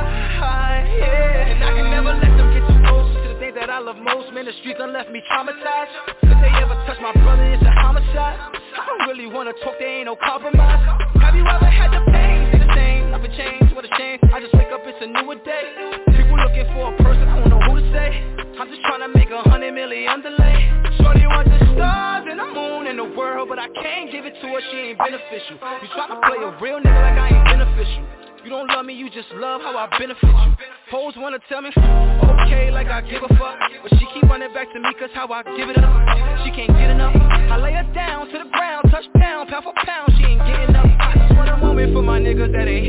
I, yeah. And I can never let them get too close to the things that I love most. Man, the streets done left me traumatized. If they ever touch my brother, it's a homicide. I don't really wanna talk, there ain't no compromise. Have you ever had the pain? Say the same, nothing changed, what a shame. I just wake up, it's a newer day. People looking for a person, I don't know who to say. I'm just tryna make a hundred million delay. Shorty want the stars and the moon and the world, but I can't give it to her, she ain't beneficial. You tryna play a real nigga like I ain't beneficial. You don't love me, you just love how I benefit you. Hoes wanna tell me, okay, like I give a fuck, but she keep running back to me cause how I give it up. She can't get enough, I lay her down to the ground, touchdown, pound for pound, she ain't getting up. I just want a moment for my niggas that ain't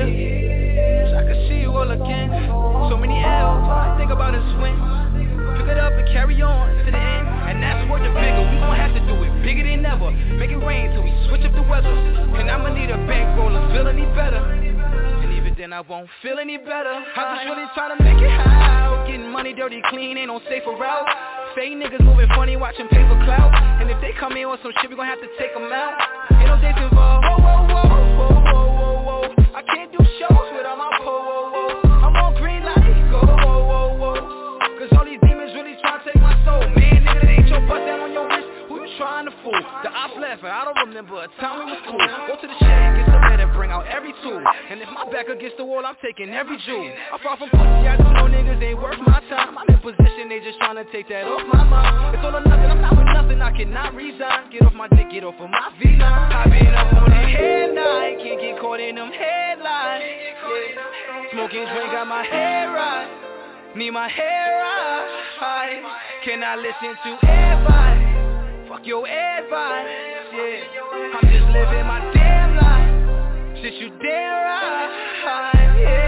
here, so I can see you all again. So many L's, all I think about is win. Pick it up and carry on to the end, and that's what the bigger, we gon' have to do it bigger than ever. Make it rain till we switch up the weather, and I'ma need a bankroll to feel any better. Then I won't feel any better. I'm just really trying to make it out. Getting money dirty clean, ain't no safer route. Fake niggas moving funny, watching paper clout. And if they come in with some shit, we gon' have to take them out. Ain't no dates involved. Whoa, whoa, whoa, whoa, whoa, whoa, whoa. I can't do shows without my pole, whoa, whoa. I'm on green light, go, whoa, whoa, whoa. Cause all these demons really trying to take my soul. Man, nigga, that ain't your bust down on your wrist. Who you trying to fool? The ops laughing, I don't remember a time we was cool. Go to the shack, get some men and bring out every tool. And if my back against the wall, I'm taking every jewel. I'm far from pussy, I just know niggas ain't worth my time. I'm in position, they just trying to take that off my mind. It's all or nothing, I'm not with nothing, I cannot resign. Get off my dick, get off of my V-line. I've been up on the headline, can't get caught in them headlines. Yeah. Smoking drink, got my hair right. Need my hair right. Can I listen to advice? Fuck your advice, yeah. I'm just living my damn life. Since you dare I, yeah.